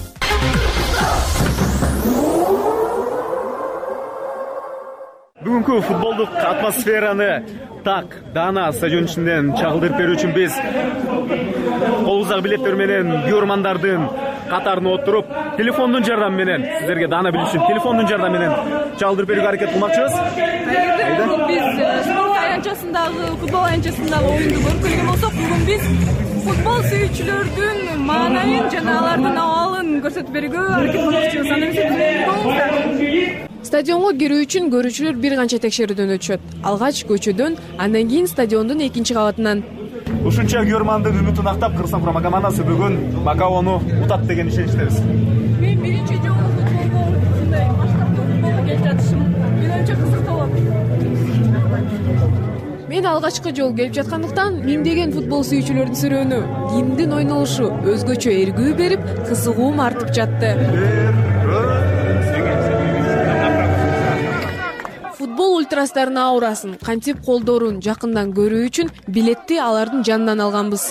Бүгүнкү футболдук атмосфераны так Дана стадион ичинен чагылдырып берүү үчүн биз колубуздагы билеттер менен көрөрмандардын катарына отуруп, телефондун жардамы менен сиздерге Дана билүү үчүн телефондун жардамы менен чагылдырып берүүгө аракет кылмакчыбыз. Эгерде биз спорт аянтчасындагы, футбол аянтчасындагы оюнду көрүп келген болсок, бүгүн биз футбол сүйүүчүлөрдүн маанайын жана алардын абалын көрсөтүп берүүгө аракет кылмакчыбыз. Анда эмесе стадионго кирүү үчүн көрүүчүлөр бир канча текшерүүдөн өтүшөт. Алгач көчөдөн, андан кийин стадиондун экинчи кабатынан. Ушунча көрөрмандын үмүтүн актап Кыргызстан курама командасы бүгүн Макаону утат деген ишеничтебиз. Мен биринчи жолу футболго ушундай масштабтуу футболго келип жатышым менимче кызыктуу болот. Мен алгачкы жолу келип жаткандыктан миңдеген футбол сүйүүчүлөрдүн сүрөөнү, кимдин ойнолушу өзгөчө эргүү берип, кызыгуум артып жатты. Футбол ультрастарынын аурасын, кантип колдорун жакындан көрүү үчүн билетти алардын жанынан алганбыз.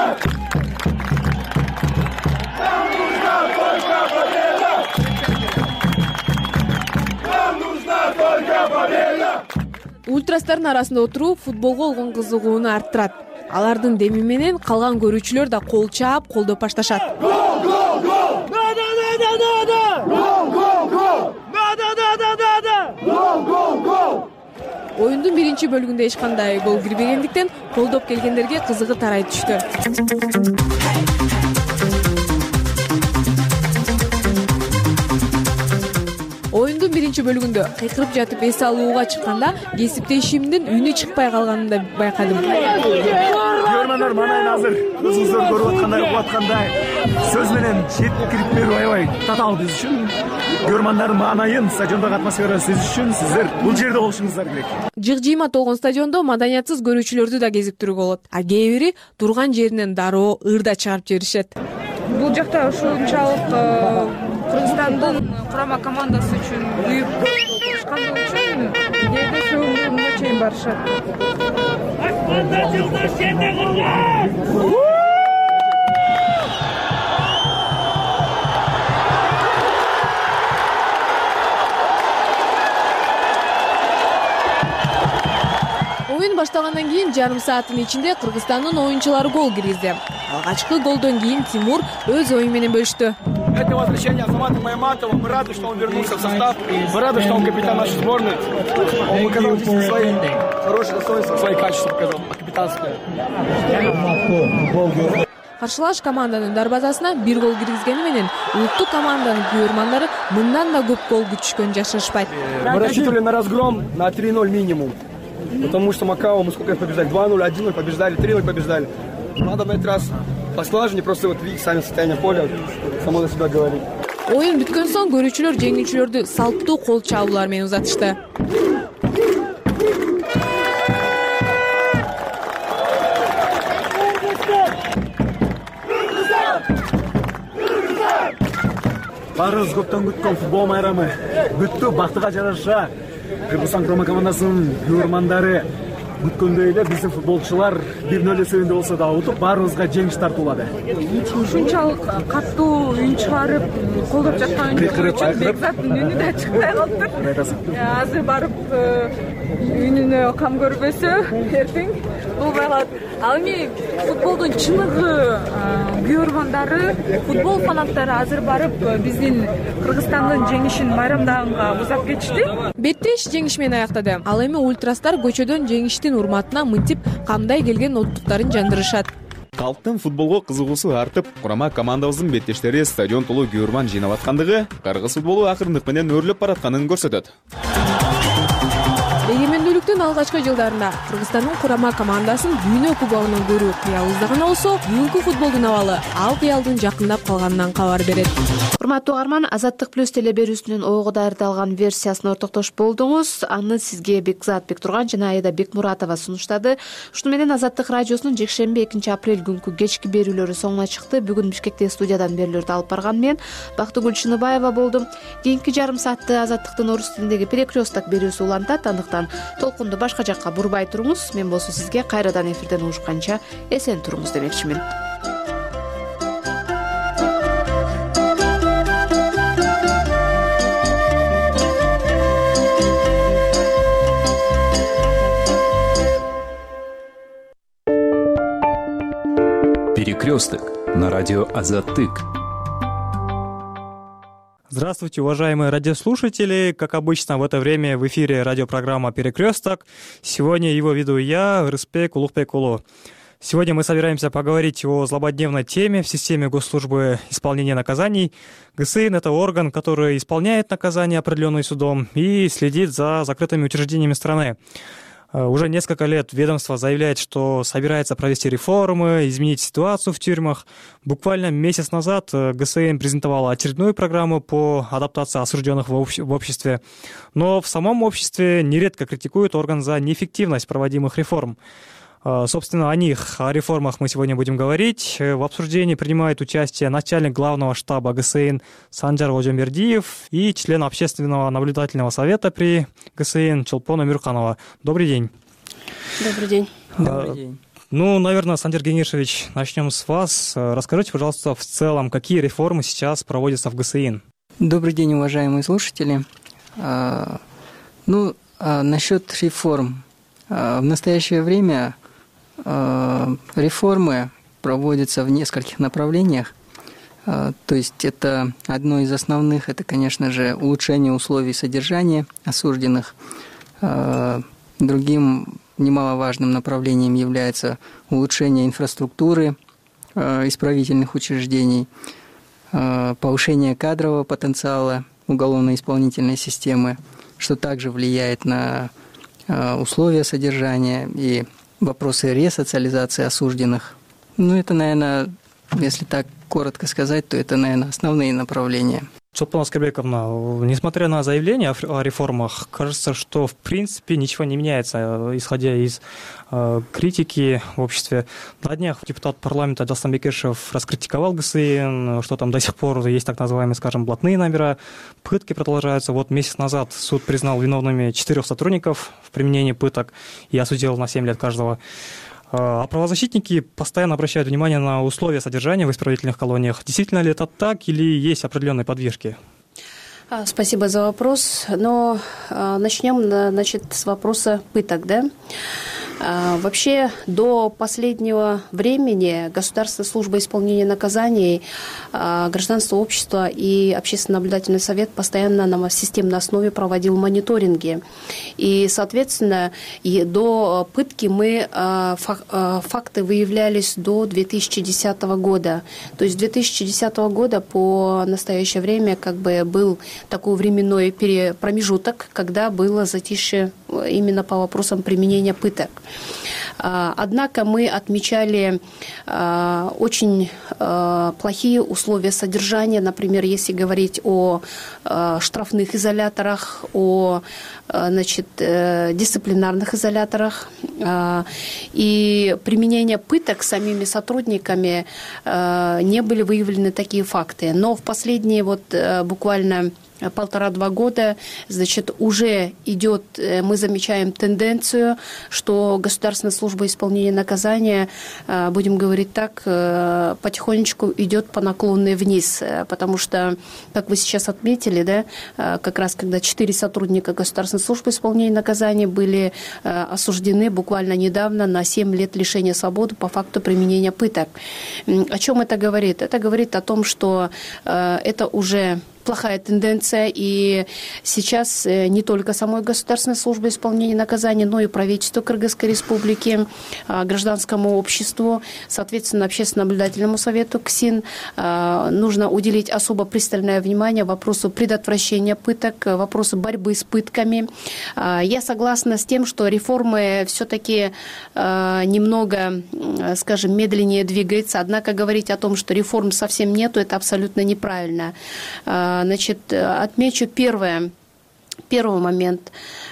Ультрастардын арасында отуруу футболго болгон кызыгууну арттырат. Алардын деми менен калган көрүүчүлөр да кол чаап, колдоп башташат. Оюндун биринчи бөлүгүндө эч кандай гол кирбегендиктен колдоп келгендерге кызыгы тарай түштү. Оюндун биринчи бөлүгүндө кыйкырып жатып эс алууга чыкканда кесиптешимдин үнү чыкпай калганын да байкадым. Көрөрмандар маанайын азыр өзүңүздөр көрүп аткандай, угуп аткандай сөз менен жеткирип берүү аябай татаал биз үчүн. Көрөрмандардын маанайын, стадиондогу атмосфераны сезиш үчүн сиздер бул жерде болушуңуздар керек. Жык-жыйма толгон стадиондо маданиятсыз көрүүчүлөрдү да кезиктирүүгө болот. А кээ бири турган жеринен дароо ырда чыгарып жиберишет. Бул жакта ушунчалык Кыргызстандын курама командасы үчүн күйүп чыккан үчүн кээде сөгүнгөнгө чейин барышат. Оюн башталгандан кийин жарым сааттын ичинде Кыргызстандын оюнчулары гол киргизди. Алгачкы голдон кийин Тимур өз ою менен бөлүштү. Это возвращение Азамата Майматова. Мы рады, что он вернулся в состав. Мы рады, что он капитан нашей сборной. Он показал свои хорошие достоинства, свои качества показал, капитанские. Каршылаш команданын дарбазасына бир гол киргизгени менен улуттук команданын көрөрмандары мындан да көп гол күтүшкөн жашырышпайт. Мы рассчитывали на разгром на три ноль минимум. Потому что Макао мы сколько побеждали? два ноль, один ноль побеждали, три ноль побеждали. Надо на этот раз послажнее, просто вот видите сами состояние поля, само за себя говорит. Оюн бүткөн соң көрүүчүлөр жеңүүчүлөрдү салттуу кол чабуулар менен узатышты. Баарыбыз көптөн күткөн футбол майрамы бүттү. Бактыга жараша Кыргызстан курама командасынын көрөрмандары күткөндөй эле биздин футболчулар бир ноль эсебинде болсо да утуп баарыбызга жеңиш тартуулады. Ушунчалык каттуу үн чыгарып колдоп жаткан үчүн Бекзаттын үнү да чыкпай калыптыр. Азыр барып үнүнө кам көрбөсө эртең болбой калат. Ал эми футболдун чыныгы көрөрмандары, футбол фанаттары азыр барып биздин Кыргызстандын жеңишин майрамдаганга узап кетишти. Беттеш жеңиш менен аяктады. Ал эми ультрастар көчөдөн жеңиштин урматына мынтип камдай келген оттуктарын жандырышат. Калктын футболго кызыгуусу артып, курама командабыздын беттештери стадион толуу көрөрман жыйнап аткандыгы кыргыз футболу акырындык менен өрлөп баратканын көрсөтөт. Эгемендүүлүктүн алгачкы жылдарында Кыргызстандын курама командасын дүйнө кубогунан көрүү кыялыбызда гана болсо, бүгүнкү футболдун абалы ал кыялдын жакындап калганынан кабар берет. Урматтуу угарман, Азаттык плюс телеберүүсүнүн ойго даярдалган версиясына ортоктош болдуңуз. Аны сизге Бекзат Бектурган жана Айда Бекмуратова сунуштады. Ушуну менен Азаттык радиосунун жекшемби экинчи апрель күнкү кечки берүүлөрү соңуна чыкты. Бүгүн Бишкектеги студиядан берүүлөрдү алып барган мен Бактыгүл Чыныбаева болдум. Кийинки жарым саатты Азаттыктын орус тилиндеги перекресток берүүсү улантат. Андыктан толкунду башка жакка бурбай туруңуз. Мен болсо сизге кайрадан эфирден угушканча эсен туруңуз демекчимин. Перекресток на радио Азаттык. Здравствуйте, уважаемые радиослушатели. Как обычно, в это время в эфире радиопрограмма «Перекресток». Сегодня его веду я, Рыспек Улукбек-Улу. Сегодня мы собираемся поговорить о злободневной теме в системе госслужбы исполнения наказаний. ГСИН – это орган, который исполняет наказания, определенные судом, и следит за закрытыми учреждениями страны. Уже несколько лет ведомство заявляет, что собирается провести реформы, изменить ситуацию в тюрьмах. Буквально месяц назад ГСИН презентовала очередную программу по адаптации осужденных в обществе. Но в самом обществе нередко критикуют орган за неэффективность проводимых реформ. Собственно, о них, о реформах мы сегодня будем говорить. В обсуждении принимает участие начальник главного штаба ГСИН Санжар Ожембердиев и член общественного наблюдательного совета при ГСИН Чолпон Амирханова. Добрый день. Добрый день. Добрый день. Ну, наверное, Санжар Генишевич, начнем с вас. Расскажите, пожалуйста, в целом, какие реформы сейчас проводятся в ГСИН? Добрый день, уважаемые слушатели. Ну, насчет реформ. В настоящее время реформы проводятся в нескольких направлениях. То есть это одно из основных, это, конечно же, улучшение условий содержания осужденных. Другим немаловажным направлением является улучшение инфраструктуры исправительных учреждений, повышение кадрового потенциала уголовно-исполнительной системы, что также влияет на условия содержания и вопросы ресоциализации осужденных. Ну, это, наверное, если так коротко сказать, то это, наверное, основные направления. Чолпон Аскербековна, несмотря на заявления о реформах, кажется, что в принципе ничего не меняется, исходя из э, критики в обществе. На днях депутат парламента Дастан Бекешев раскритиковал ГСИН, что там до сих пор есть так называемые, скажем, блатные номера, пытки продолжаются. Вот месяц назад суд признал виновными четырех сотрудников в применении пыток и осудил на семь лет каждого. А правозащитники постоянно обращают внимание на условия содержания в исправительных колониях. Действительно ли это так или есть определенные подвижки? Спасибо за вопрос. Но начнем, значит, с вопроса пыток, да? Вообще, до последнего времени Государственная служба исполнения наказаний, гражданство общества и Общественный наблюдательный совет постоянно на системной основе проводил мониторинги. И, соответственно, и до пытки мы, факты выявлялись до две тысячи десятого года. То есть с две тысячи десятого года по настоящее время как бы был такой временной промежуток, когда было затишье именно по вопросам применения пыток. Однако мы отмечали очень плохие условия содержания, например, если говорить о штрафных изоляторах, о, значит, дисциплинарных изоляторах. И применение пыток самими сотрудниками не были выявлены такие факты. Но в последние вот буквально полтора-два года, значит, уже идет, мы замечаем тенденцию, что Государственная служба исполнения наказания, будем говорить так, потихонечку идет по наклонной вниз, потому что, как вы сейчас отметили, да, как раз когда четыре сотрудника Государственной службы исполнения наказания были осуждены буквально недавно на семь лет лишения свободы по факту применения пыток. О чем это говорит? Это говорит о том, что это уже плохая тенденция, и сейчас не только самой Государственной службы исполнения наказаний, но и правительству Кыргызской Республики, гражданскому обществу, соответственно, Общественно-наблюдательному совету КСИН нужно уделить особо пристальное внимание вопросу предотвращения пыток, вопросу борьбы с пытками. Я согласна с тем, что реформы все-таки немного, скажем, медленнее двигаются, однако говорить о том, что реформ совсем нету, это абсолютно неправильно. Значит, отмечу первое, первый момент.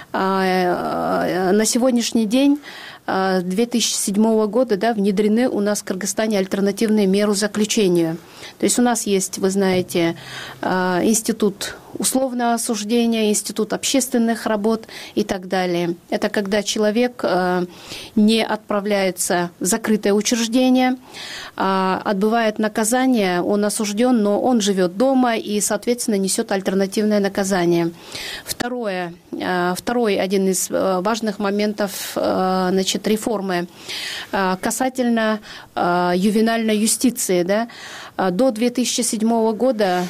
На сегодняшний день с две тысячи седьмого года, да, внедрены у нас в Кыргызстане альтернативные меры заключению. То есть у нас есть, вы знаете, институт условного осуждения, институт общественных работ и так далее. Это когда человек не отправляется в закрытое учреждение, отбывает наказание, он осужден, но он живет дома и, соответственно, несет альтернативное наказание. Второе, второй один из важных моментов, значит, реформы касательно ювенальной юстиции, да. До две тысячи седьмого года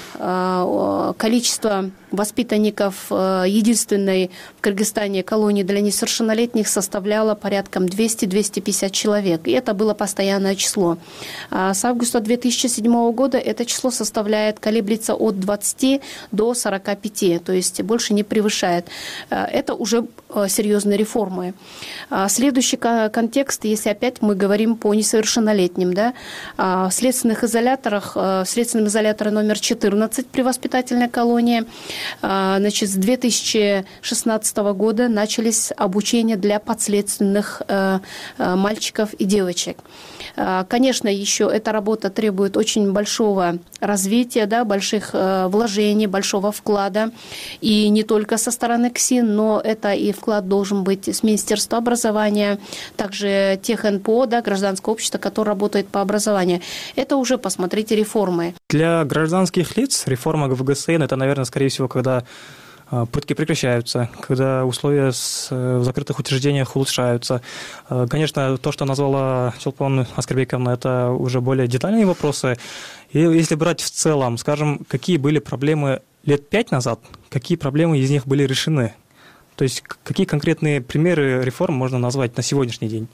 количество воспитанников единственной в Кыргызстане колонии для несовершеннолетних составляло порядком двести — двести пятьдесят человек. И это было постоянное число. С августа две тысячи седьмого года это число составляет, колеблется от двадцати до сорока пяти, то есть больше не превышает. Это уже серьезные реформы. Следующий контекст, если опять мы говорим по несовершеннолетним, да, в следственных изоляторах, в следственном изоляторе номер четырнадцать при воспитательной колонии, значит, с две тысячи шестнадцатого года начались обучения для подследственных мальчиков и девочек. Конечно, еще эта работа требует очень большого развития, да, больших вложений, большого вклада. И не только со стороны КСИН, но это и вклад должен быть с Министерства образования, также тех эн пэ о, да, гражданское общество, которое работает по образованию. Это уже, посмотрите, реформы. Для гражданских лиц реформа гэ вэ гэ эс эн – это, наверное, скорее всего, когда пытки прекращаются, когда условия в закрытых учреждениях улучшаются. Конечно, то, что назвала Чолпон Аскарбековна, это уже более детальные вопросы. И если брать в целом, скажем, какие были проблемы лет пять назад, какие проблемы из них были решены? То есть какие конкретные примеры реформ можно назвать на сегодняшний день?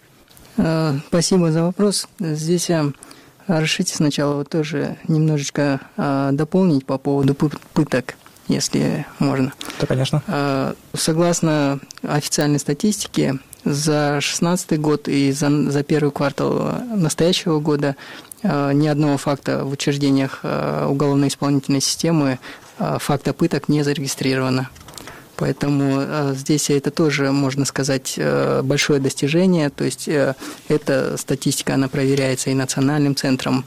Спасибо за вопрос. Здесь разрешите сначала вот тоже немножечко дополнить по поводу пыток, если можно. Да, конечно. Согласно официальной статистике, за две тысячи шестнадцатый год и за, за первый квартал настоящего года ни одного факта в учреждениях уголовно-исполнительной системы, факта пыток не зарегистрировано. Поэтому здесь это тоже, можно сказать, большое достижение. То есть эта статистика, она проверяется и Национальным центром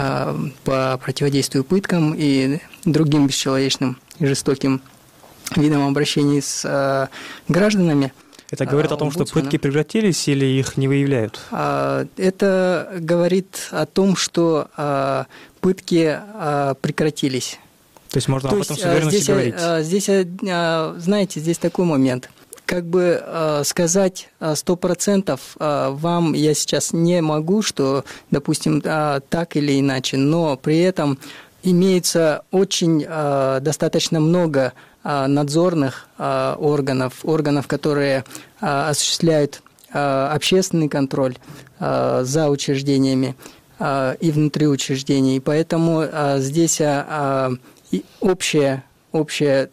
по противодействию пыткам и другим бесчеловечным и жестоким видам обращений с гражданами. Это говорит о том, что пытки прекратились или их не выявляют? Это говорит о том, что пытки прекратились. То есть можно То об этом с уверенностью здесь, говорить? Здесь, знаете, здесь такой момент. Как бы сказать сто процентов вам я сейчас не могу, что, допустим, так или иначе, но при этом имеется очень достаточно много надзорных органов, органов, которые осуществляют общественный контроль за учреждениями и внутри учреждений. Поэтому здесь общая, общая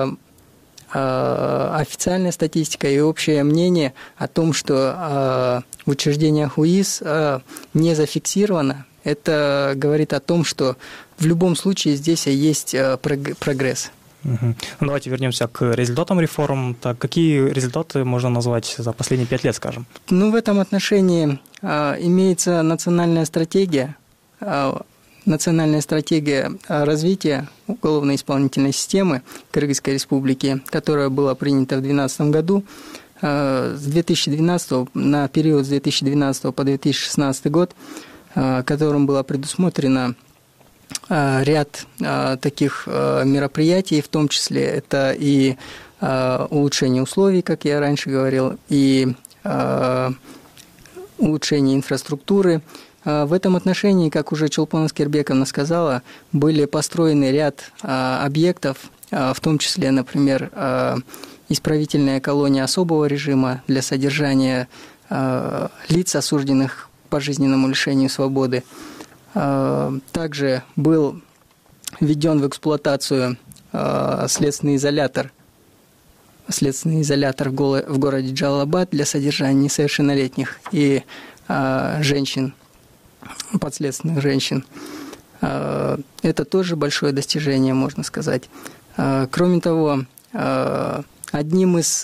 официальная статистика и общее мнение о том, что в учреждениях УИС не зафиксировано, это говорит о том, что в любом случае здесь есть прогресс. Угу. Ну, давайте вернемся к результатам реформ. Так, какие результаты можно назвать за последние пять лет, скажем? Ну, в этом отношении э, имеется национальная стратегия, э, национальная стратегия развития уголовно-исполнительной системы Кыргызской Республики, которая была принята в две тысячи двенадцатом году. Э, с две тысячи двенадцатого, на период с две тысячи двенадцатого по две тысячи шестнадцатый год, э, которым была предусмотрена ряд а, таких а, мероприятий, в том числе это и а, улучшение условий, как я раньше говорил, и а, улучшение инфраструктуры. В этом отношении, как уже Чолпон Аскербековна сказала, были построены ряд объектов, в том числе, например, исправительная колония особого режима для содержания лиц, осужденных к пожизненному лишению свободы. Также был введен в эксплуатацию следственный изолятор, следственный изолятор в городе Джалалабад для содержания несовершеннолетних и женщин, подследственных женщин. Это тоже большое достижение, можно сказать. Кроме того, одним из,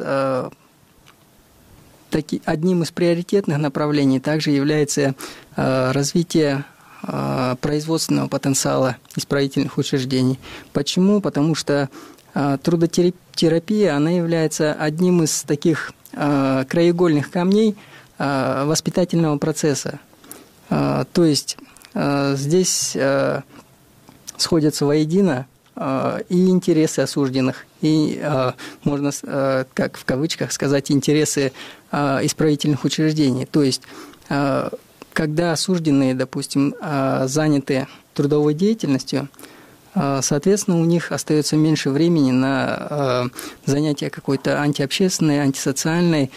таки, одним из приоритетных направлений также является развитие производственного потенциала исправительных учреждений. Почему? Потому что трудотерапия, она является одним из таких краеугольных камней воспитательного процесса. То есть здесь сходятся воедино и интересы осужденных, и, можно, как в кавычках сказать, интересы исправительных учреждений. То есть, когда осужденные, допустим, заняты трудовой деятельностью, соответственно, у них остается меньше времени на занятия какой-то антиобщественной, антисоциальной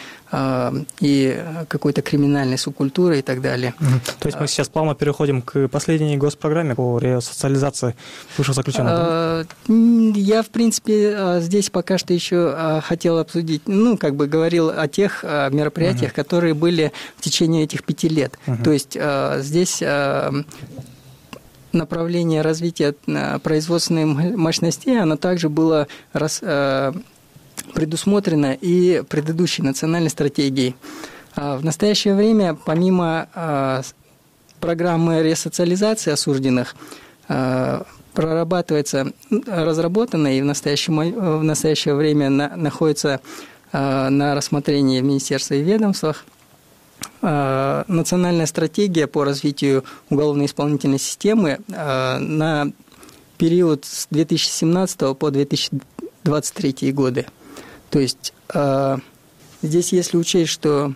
и какой-то криминальной субкультурой и так далее. То есть мы сейчас плавно переходим к последней госпрограмме по ресоциализации бывших заключенных? Я, в принципе, здесь пока что еще хотел обсудить, ну, как бы говорил о тех мероприятиях, uh-huh. которые были в течение этих пяти лет. Uh-huh. То есть здесь направление развития производственных мощностей, оно также было рас, э, предусмотрено и предыдущей национальной стратегией. В настоящее время, помимо э, программы ресоциализации осужденных, э, прорабатывается, разработана и в настоящее, в настоящее время на, находится э, на рассмотрении в министерстве и ведомствах национальная стратегия по развитию уголовно-исполнительной системы на период с две тысячи семнадцатого по две тысячи двадцать третий годы. То есть здесь, если учесть, что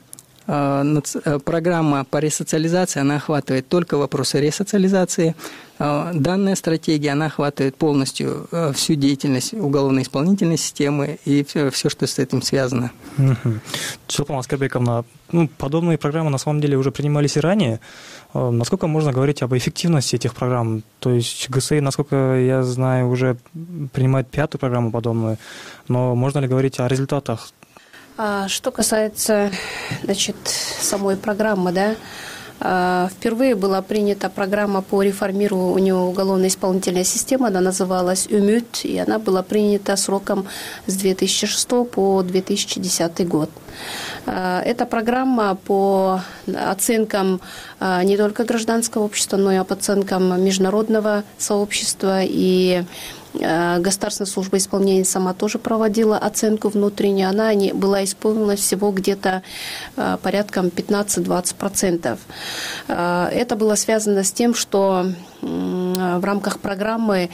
программа по ресоциализации, она охватывает только вопросы ресоциализации, данная стратегия, она охватывает полностью всю деятельность уголовно-исполнительной системы и все, все, что с этим связано. Угу. Чолпон Аскербековна, ну, подобные программы на самом деле уже принимались и ранее. Насколько можно говорить об эффективности этих программ? То есть ГСИ, насколько я знаю, уже принимает пятую программу подобную, но можно ли говорить о результатах? Что касается, значит, самой программы, да, впервые была принята программа по реформированию уголовно-исполнительной системы, она называлась ЮМЮТ, и она была принята сроком с две тысячи шестого по две тысячи десятый год. Эта программа по оценкам не только гражданского общества, но и по оценкам международного сообщества, и Государственная служба исполнения сама тоже проводила оценку внутреннюю. Она не, была исполнена всего где-то порядком пятнадцать-двадцать процентов. Это было связано с тем, что в рамках программы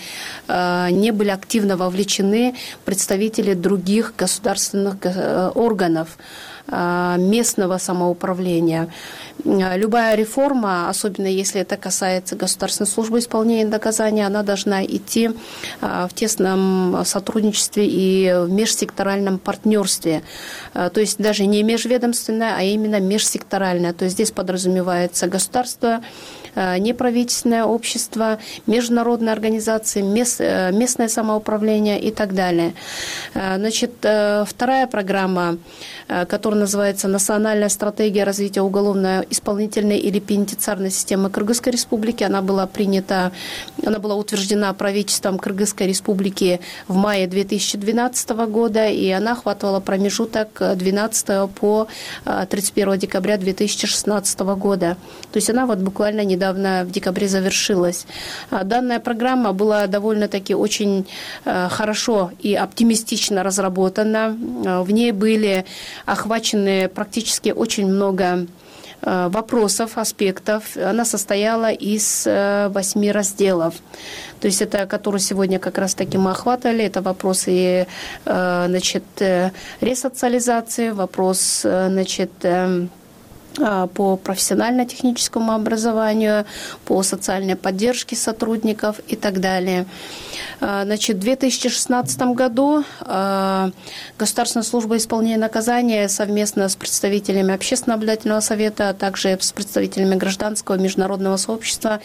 не были активно вовлечены представители других государственных органов местного самоуправления. Любая реформа, особенно если это касается Государственной службы исполнения наказания, она должна идти в тесном сотрудничестве и в межсекторальном партнерстве. То есть даже не межведомственное, а именно межсекторальное. То есть здесь подразумевается государство, неправительственное общество, международные организации, мест, местное самоуправление и так далее. Значит, вторая программа, которая называется «Национальная стратегия развития уголовно-исполнительной или пенитенциарной системы Кыргызской Республики», она была принята, она была утверждена правительством Кыргызской Республики в мае две тысячи двенадцатого года, и она охватывала промежуток двенадцатого по тридцать первого декабря две тысячи шестнадцатого года. То есть она вот буквально недавно недавно в декабре завершилась. Данная программа была довольно-таки очень хорошо и оптимистично разработана. В ней были охвачены практически очень много вопросов, аспектов. Она состояла из восьми разделов. То есть это, которые сегодня как раз-таки мы охватывали, это вопросы, значит, ресоциализации, вопрос, значит, по профессионально-техническому образованию, по социальной поддержке сотрудников и так далее. Значит, в две тысячи шестнадцатом году Государственная служба исполнения наказания совместно с представителями Общественно-наблюдательного совета, а также с представителями гражданского международного сообщества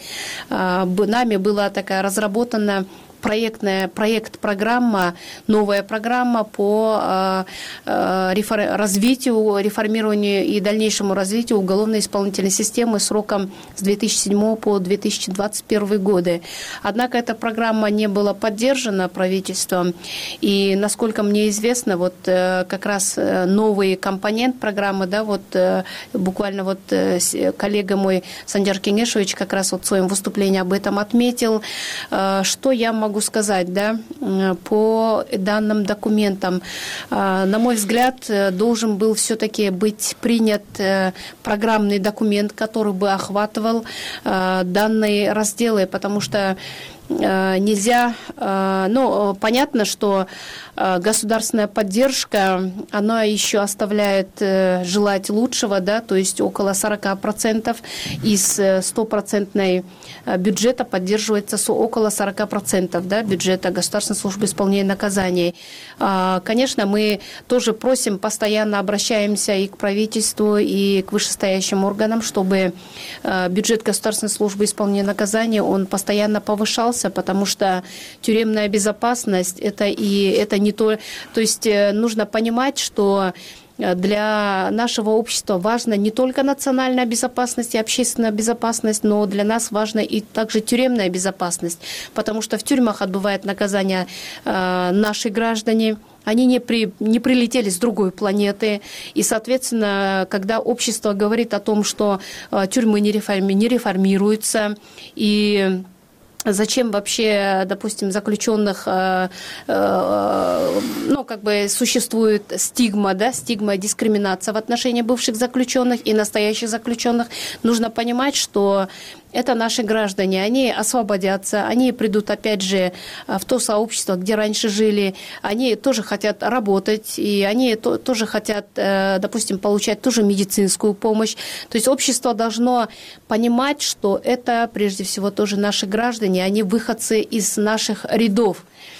нами была такая разработана проектная проект-программа, новая программа по э, рефор, развитию, реформированию и дальнейшему развитию уголовно-исполнительной системы сроком с две тысячи седьмого по две тысячи двадцать первый годы. Однако эта программа не была поддержана правительством, и, насколько мне известно, вот э, как раз новый компонент программы, да, вот э, буквально вот э, коллега мой Санжар Кеңешевич как раз вот в своем выступлении об этом отметил. Э, что я могу сказать, да, по данным документам? На мой взгляд, должен был все-таки быть принят программный документ, который бы охватывал данные разделы, потому что нельзя, ну, понятно, что государственная поддержка, она еще оставляет желать лучшего, да, то есть около сорок процентов из стопроцентной бюджета поддерживается около сорок процентов, да, бюджета Государственной службы исполнения наказаний. Конечно, мы тоже просим, постоянно обращаемся и к правительству, и к вышестоящим органам, чтобы бюджет Государственной службы исполнения наказания, он постоянно повышался, потому что тюремная безопасность, это и это не то, то есть нужно понимать, что для нашего общества важна не только национальная безопасность и общественная безопасность, но для нас важна и также тюремная безопасность, потому что в тюрьмах отбывают наказание э, наши граждане. Они не, при, не прилетели с другой планеты. И, соответственно, когда общество говорит о том, что э, тюрьмы не, реформи, не реформируются, и зачем вообще, допустим, заключенных, э, э, ну, как бы существует стигма, да, стигма, дискриминация в отношении бывших заключенных и настоящих заключенных, нужно понимать, что это наши граждане, они освободятся, они придут опять же в то сообщество, где раньше жили, они тоже хотят работать, и они то, тоже хотят, допустим, получать ту же медицинскую помощь. То есть общество должно понимать, что это прежде всего тоже наши граждане, они выходцы из наших рядов.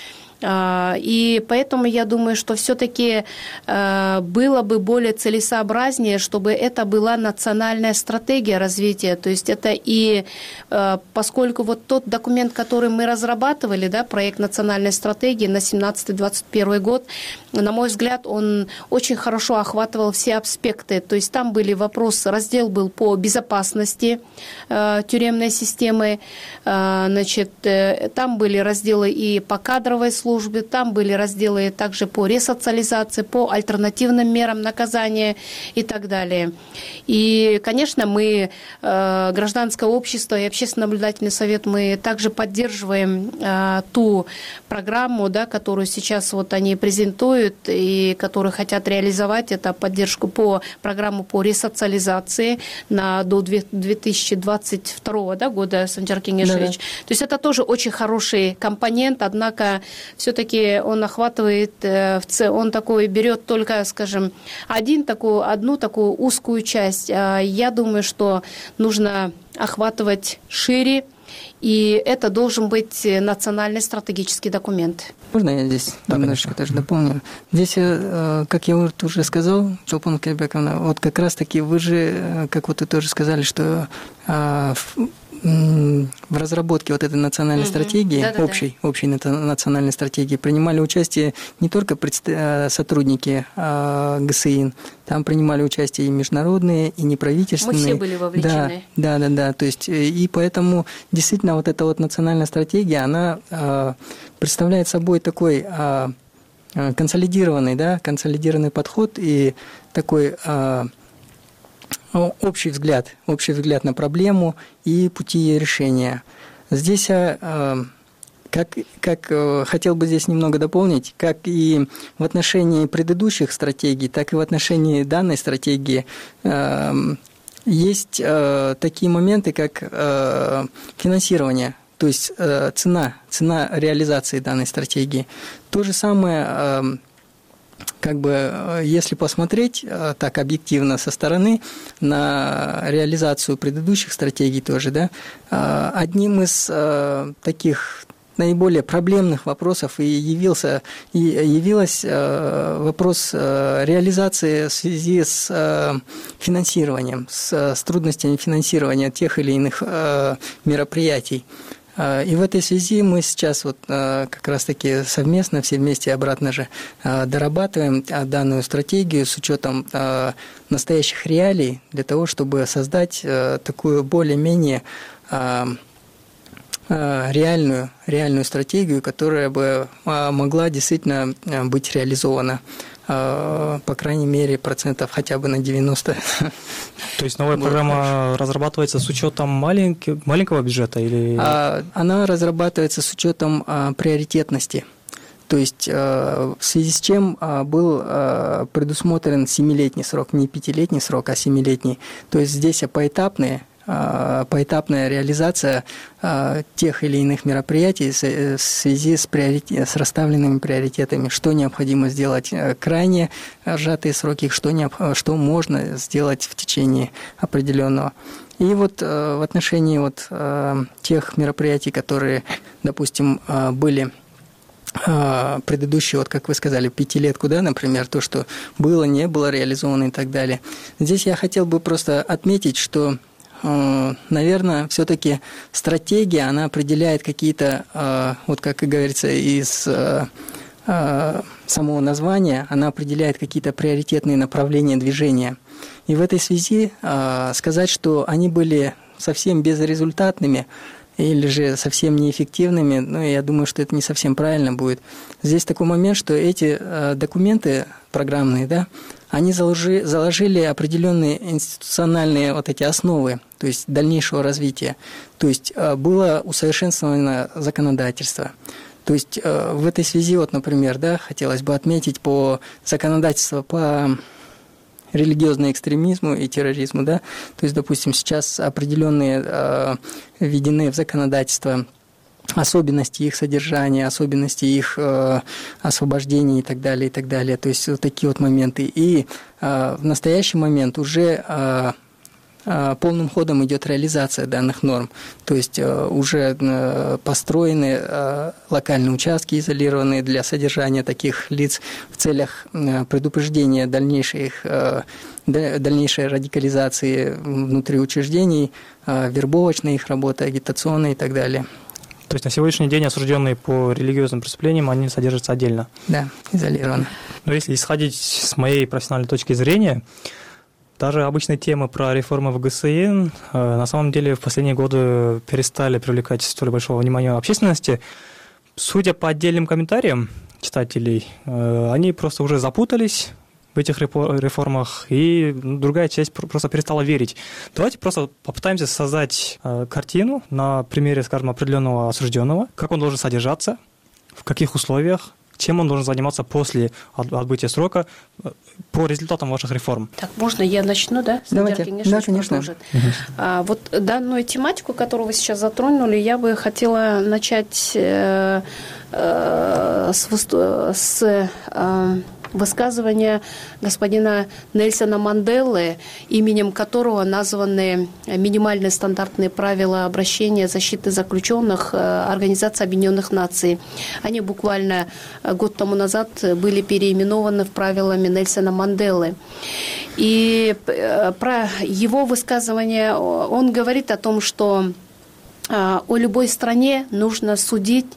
И поэтому я думаю, что все-таки было бы более целесообразнее, чтобы это была национальная стратегия развития. То есть это и поскольку вот тот документ, который мы разрабатывали, да, проект национальной стратегии на семнадцатый двадцать первый год, на мой взгляд, он очень хорошо охватывал все аспекты. То есть там были вопросы, раздел был по безопасности тюремной системы, значит, там были разделы и по кадровой службе, там были разделы также по ресоциализации, по альтернативным мерам наказания и так далее. И, конечно, мы, гражданское общество и общественно-наблюдательный совет, мы также поддерживаем ту программу, да, которую сейчас вот они презентуют и которую хотят реализовать, это поддержку по программу по ресоциализации на, до две тысячи двадцать второго, да, года, Санжар Кеңешевич. Да. То есть это тоже очень хороший компонент, однако все-таки он охватывает, он такой берет только, скажем, один такую, одну такую узкую часть. Я думаю, что нужно охватывать шире, и это должен быть национальный стратегический документ. Можно я здесь да, немножечко тоже дополню? Здесь, как я уже сказал, Чолпон Келбековна, вот как раз-таки вы же, как вот вы тоже сказали, что в разработке вот этой национальной угу. стратегии, да, да, общей, да. общей национальной стратегии, принимали участие не только сотрудники ГСИН, там принимали участие и международные, и неправительственные. Мы все были вовлечены. Да, да, да, да. То есть, и поэтому действительно вот эта вот национальная стратегия, она представляет собой такой консолидированный, да, консолидированный подход и такой общий взгляд, общий взгляд на проблему и пути ее решения. Здесь, как, как хотел бы здесь немного дополнить, как и в отношении предыдущих стратегий, так и в отношении данной стратегии есть такие моменты, как финансирование, то есть цена, цена реализации данной стратегии. То же самое как бы, если посмотреть так объективно со стороны на реализацию предыдущих стратегий тоже, да, одним из таких наиболее проблемных вопросов и явился и явилась вопрос реализации в связи с финансированием, с, с трудностями финансирования тех или иных мероприятий. И в этой связи мы сейчас вот как раз-таки совместно, все вместе обратно же дорабатываем данную стратегию с учетом настоящих реалий для того, чтобы создать такую более-менее реальную, реальную стратегию, которая бы могла действительно быть реализована, по крайней мере, процентов хотя бы на девяносто. То есть новая программа разрабатывается с учетом маленького, маленького бюджета? Или... Она разрабатывается с учетом приоритетности. То есть в связи с чем был предусмотрен семилетний срок, не пятилетний срок, а семилетний. То есть здесь поэтапные поэтапная реализация тех или иных мероприятий в связи с, приоритет, с расставленными приоритетами, что необходимо сделать крайне сжатые сроки, что, необ, что можно сделать в течение определенного. И вот в отношении вот тех мероприятий, которые, допустим, были предыдущие, вот как вы сказали, пятилетку, да, например, то, что было, не было реализовано и так далее. Здесь я хотел бы просто отметить, что наверное, все-таки стратегия, она определяет какие-то, вот как и говорится, из самого названия, она определяет какие-то приоритетные направления движения. И в этой связи сказать, что они были совсем безрезультатными или же совсем неэффективными, ну, я думаю, что это не совсем правильно будет. Здесь такой момент, что эти документы программные, да, они заложи, заложили определенные институциональные вот эти основы, то есть дальнейшего развития. То есть было усовершенствовано законодательство. То есть в этой связи, вот, например, да, хотелось бы отметить по законодательству по религиозному экстремизму и терроризму, да, то есть, допустим, сейчас определенные э, введены в законодательство особенности их содержания, особенности их э, освобождения и так далее, и так далее. То есть вот такие вот моменты. И э, в настоящий момент уже э, э, полным ходом идет реализация данных норм. То есть э, уже э, построены э, локальные участки, изолированные для содержания таких лиц в целях э, предупреждения дальнейшей их э, дальнейшей радикализации внутри учреждений, э, вербовочная их работа, агитационная и так далее. То есть на сегодняшний день осужденные по религиозным преступлениям, они содержатся отдельно? Да, изолированы. Но если исходить с моей профессиональной точки зрения, даже обычные темы про реформы в ГСИН э, на самом деле в последние годы перестали привлекать столь большого внимания общественности. Судя по отдельным комментариям читателей, э, они просто уже запутались в этих реформах, и другая часть просто перестала верить. Давайте просто попытаемся создать э, картину на примере, скажем, определенного осужденного, как он должен содержаться, в каких условиях, чем он должен заниматься после от, отбытия срока э, по результатам ваших реформ. Так, можно я начну, да? Давайте. Да, конечно. Угу. А, вот данную тематику, которую вы сейчас затронули, я бы хотела начать э, э, с, с э, высказывание господина Нельсона Манделы, именем которого названы минимальные стандартные правила обращения защиты заключенных Организации Объединенных Наций. Они буквально год тому назад были переименованы в правилами Нельсона Манделы. И про его высказывание он говорит о том, что о любой стране нужно судить,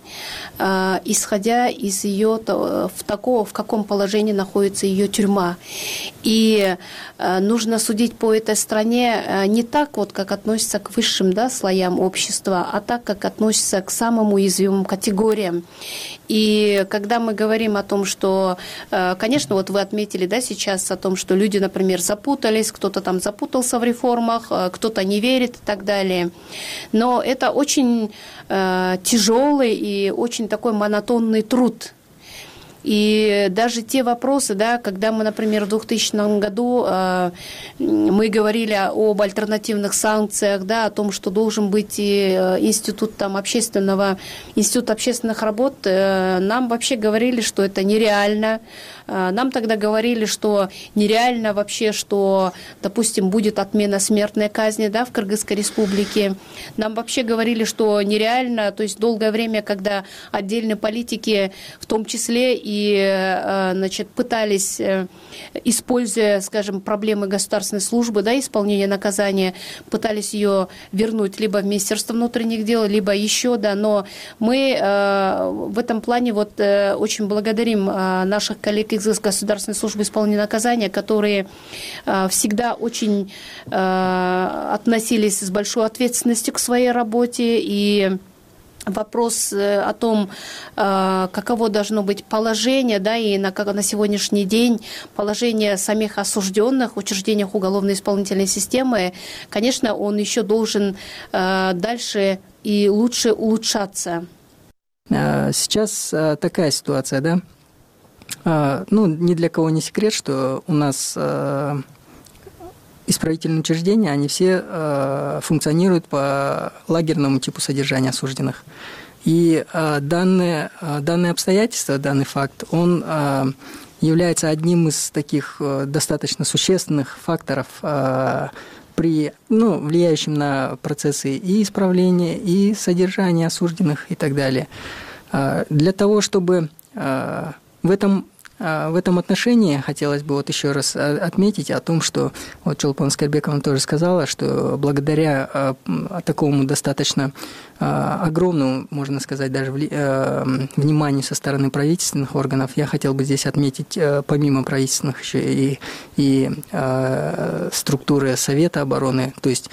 исходя из ее в такого, в каком положении находится ее тюрьма. И нужно судить по этой стране не так, вот, как относится к высшим, да, слоям общества, а так, как относится к самым уязвимым категориям. И когда мы говорим о том, что, конечно, вот вы отметили, да, сейчас о том, что люди, например, запутались, кто-то там запутался в реформах, кто-то не верит и так далее. Но это очень э, тяжелый и очень такой монотонный труд. И даже те вопросы, да, когда мы, например, в двухтысячном году э, мы говорили об альтернативных санкциях, да, о том, что должен быть и институт там, общественного, институт общественных работ, э, нам вообще говорили, что это нереально, Нам тогда говорили, что нереально вообще, что, допустим, будет отмена смертной казни, да, в Кыргызской республике. Нам вообще говорили, что нереально, то есть долгое время, когда отдельные политики, в том числе и, значит, пытались, используя, скажем, проблемы государственной службы, да, исполнения наказания, пытались ее вернуть либо в Министерство внутренних дел, либо еще, да, но мы э, в этом плане вот э, очень благодарим э, наших коллег из Государственной службы исполнения наказания, которые э, всегда очень э, относились с большой ответственностью к своей работе, и вопрос о том, каково должно быть положение, да, и на, на сегодняшний день положение самих осужденных в учреждениях уголовно-исполнительной системы, конечно, он еще должен дальше и лучше улучшаться. Сейчас такая ситуация, да? Ну, ни для кого не секрет, что у нас исправительные учреждения, они все э, функционируют по лагерному типу содержания осужденных. И э, данное, э, данное обстоятельство, данный факт, он э, является одним из таких э, достаточно существенных факторов, э, при, ну, влияющим на процессы и исправления, и содержания осужденных и так далее. Э, для того, чтобы э, в этом В этом отношении хотелось бы вот еще раз отметить о том, что вот Чолпан Аскербековна тоже сказала, что благодаря такому достаточно огромному, можно сказать, даже вниманию со стороны правительственных органов, я хотел бы здесь отметить помимо правительственных еще и, и структуры Совета обороны, то есть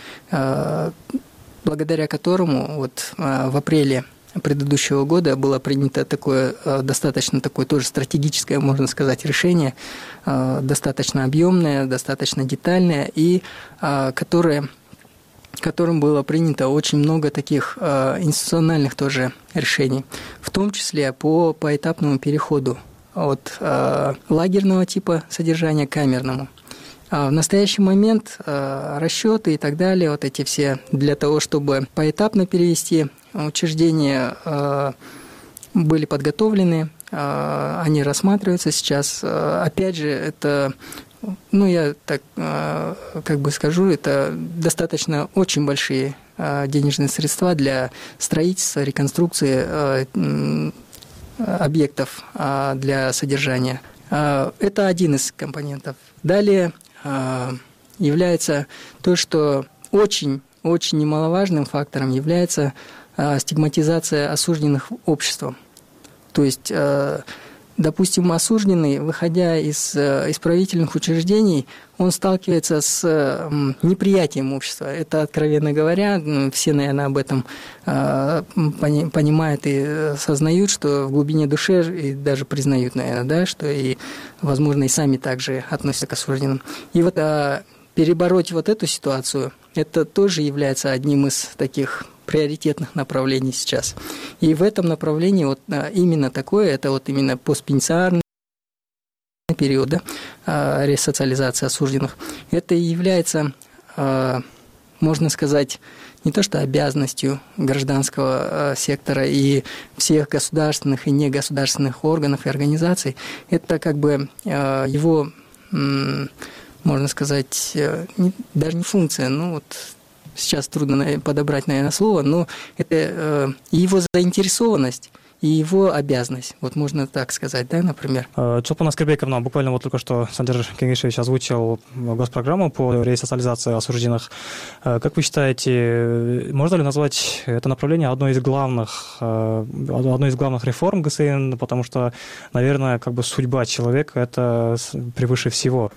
благодаря которому вот в апреле предыдущего года было принято такое достаточно такое тоже стратегическое, можно сказать, решение, достаточно объемное, достаточно детальное, и которое, которым было принято очень много таких институциональных тоже решений, в том числе по поэтапному переходу от лагерного типа содержания к камерному. В настоящий момент расчеты и так далее, вот эти все, для того, чтобы поэтапно перевести учреждения, были подготовлены, они рассматриваются сейчас. Опять же, это, ну, я так как бы скажу, это достаточно очень большие денежные средства для строительства, реконструкции объектов для содержания. Это один из компонентов. Далее является то, что очень, очень немаловажным фактором является стигматизация осужденных обществом. То есть, допустим, осужденный, выходя из исправительных учреждений, он сталкивается с неприятием общества. Это, откровенно говоря, все, наверное, об этом понимают и сознают, что в глубине души и даже признают, наверное, да, что и, возможно, и сами также относятся к осужденным. И вот перебороть вот эту ситуацию, это тоже является одним из таких приоритетных направлений сейчас. И в этом направлении вот именно такое, это вот именно постпенитенциарный период, да, ресоциализации осужденных, это и является, можно сказать, не то что обязанностью гражданского сектора и всех государственных и негосударственных органов и организаций, это как бы его, можно сказать, даже не функция, ну вот сейчас трудно подобрать, наверное, слово, но это его заинтересованность и его обязанность. Вот можно так сказать, да, например. Чолпан Аскербековна, буквально вот только что Сандир Кенгешевич озвучил госпрограмму по ресоциализации осужденных. Как вы считаете, можно ли назвать это направление одной из главных, одной из главных реформ ГСН, потому что, наверное, как бы судьба человека – это превыше всего?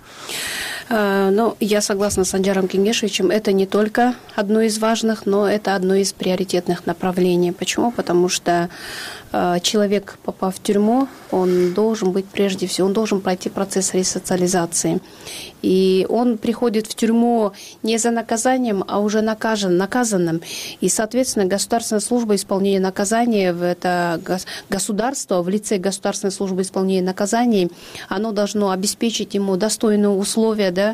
Ну, я согласна с Сандиром Кенгешевичем, это не только одно из важных, но это одно из приоритетных направлений. Почему? Потому что человек, попав в тюрьму, он должен быть прежде всего, он должен пройти процесс ресоциализации. И он приходит в тюрьму не за наказанием, а уже наказан, наказанным. И, соответственно, Государственная служба исполнения наказания, это государство в лице Государственной службы исполнения наказаний, оно должно обеспечить ему достойные условия, да,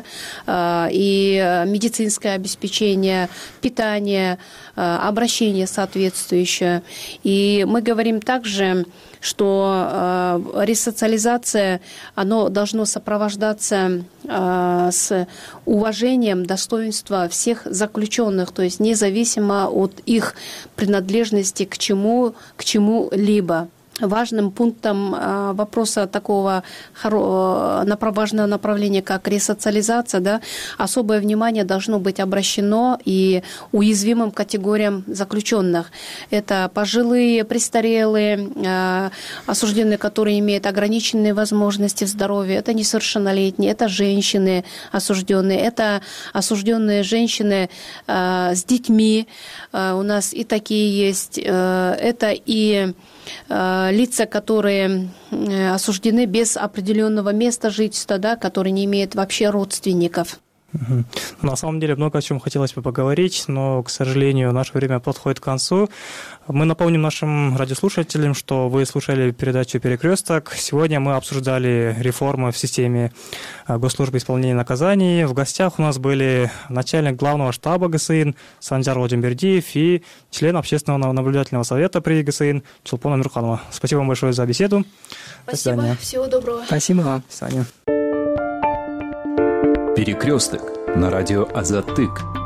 и медицинское обеспечение, питание, обращение соответствующее. И мы говорим также, что э, ресоциализация, оно должно сопровождаться э, с уважением достоинства всех заключенных, то есть независимо от их принадлежности к чему, к чему-либо. Важным пунктом э, вопроса такого хоро... важного направления, как ресоциализация, да, особое внимание должно быть обращено и уязвимым категориям заключенных. Это пожилые, престарелые, э, осужденные, которые имеют ограниченные возможности в здоровье, это несовершеннолетние, это женщины осужденные, это осужденные женщины э, с детьми, э, у нас и такие есть, э, это и лица, которые осуждены без определенного места жительства, да, которые не имеют вообще родственников. На самом деле много о чем хотелось бы поговорить, но, к сожалению, наше время подходит к концу. Мы напомним нашим радиослушателям, что вы слушали передачу «Перекресток». Сегодня мы обсуждали реформы в системе Госслужбы исполнения наказаний. В гостях у нас были начальник главного штаба ГСИН Санжар Оджимбердиев и член общественного наблюдательного совета при ГСИН Чулпон Амирханова. Спасибо вам большое за беседу. Спасибо. До свидания. Всего доброго. Спасибо вам. До свидания. «Перекресток» на радио «Азаттык».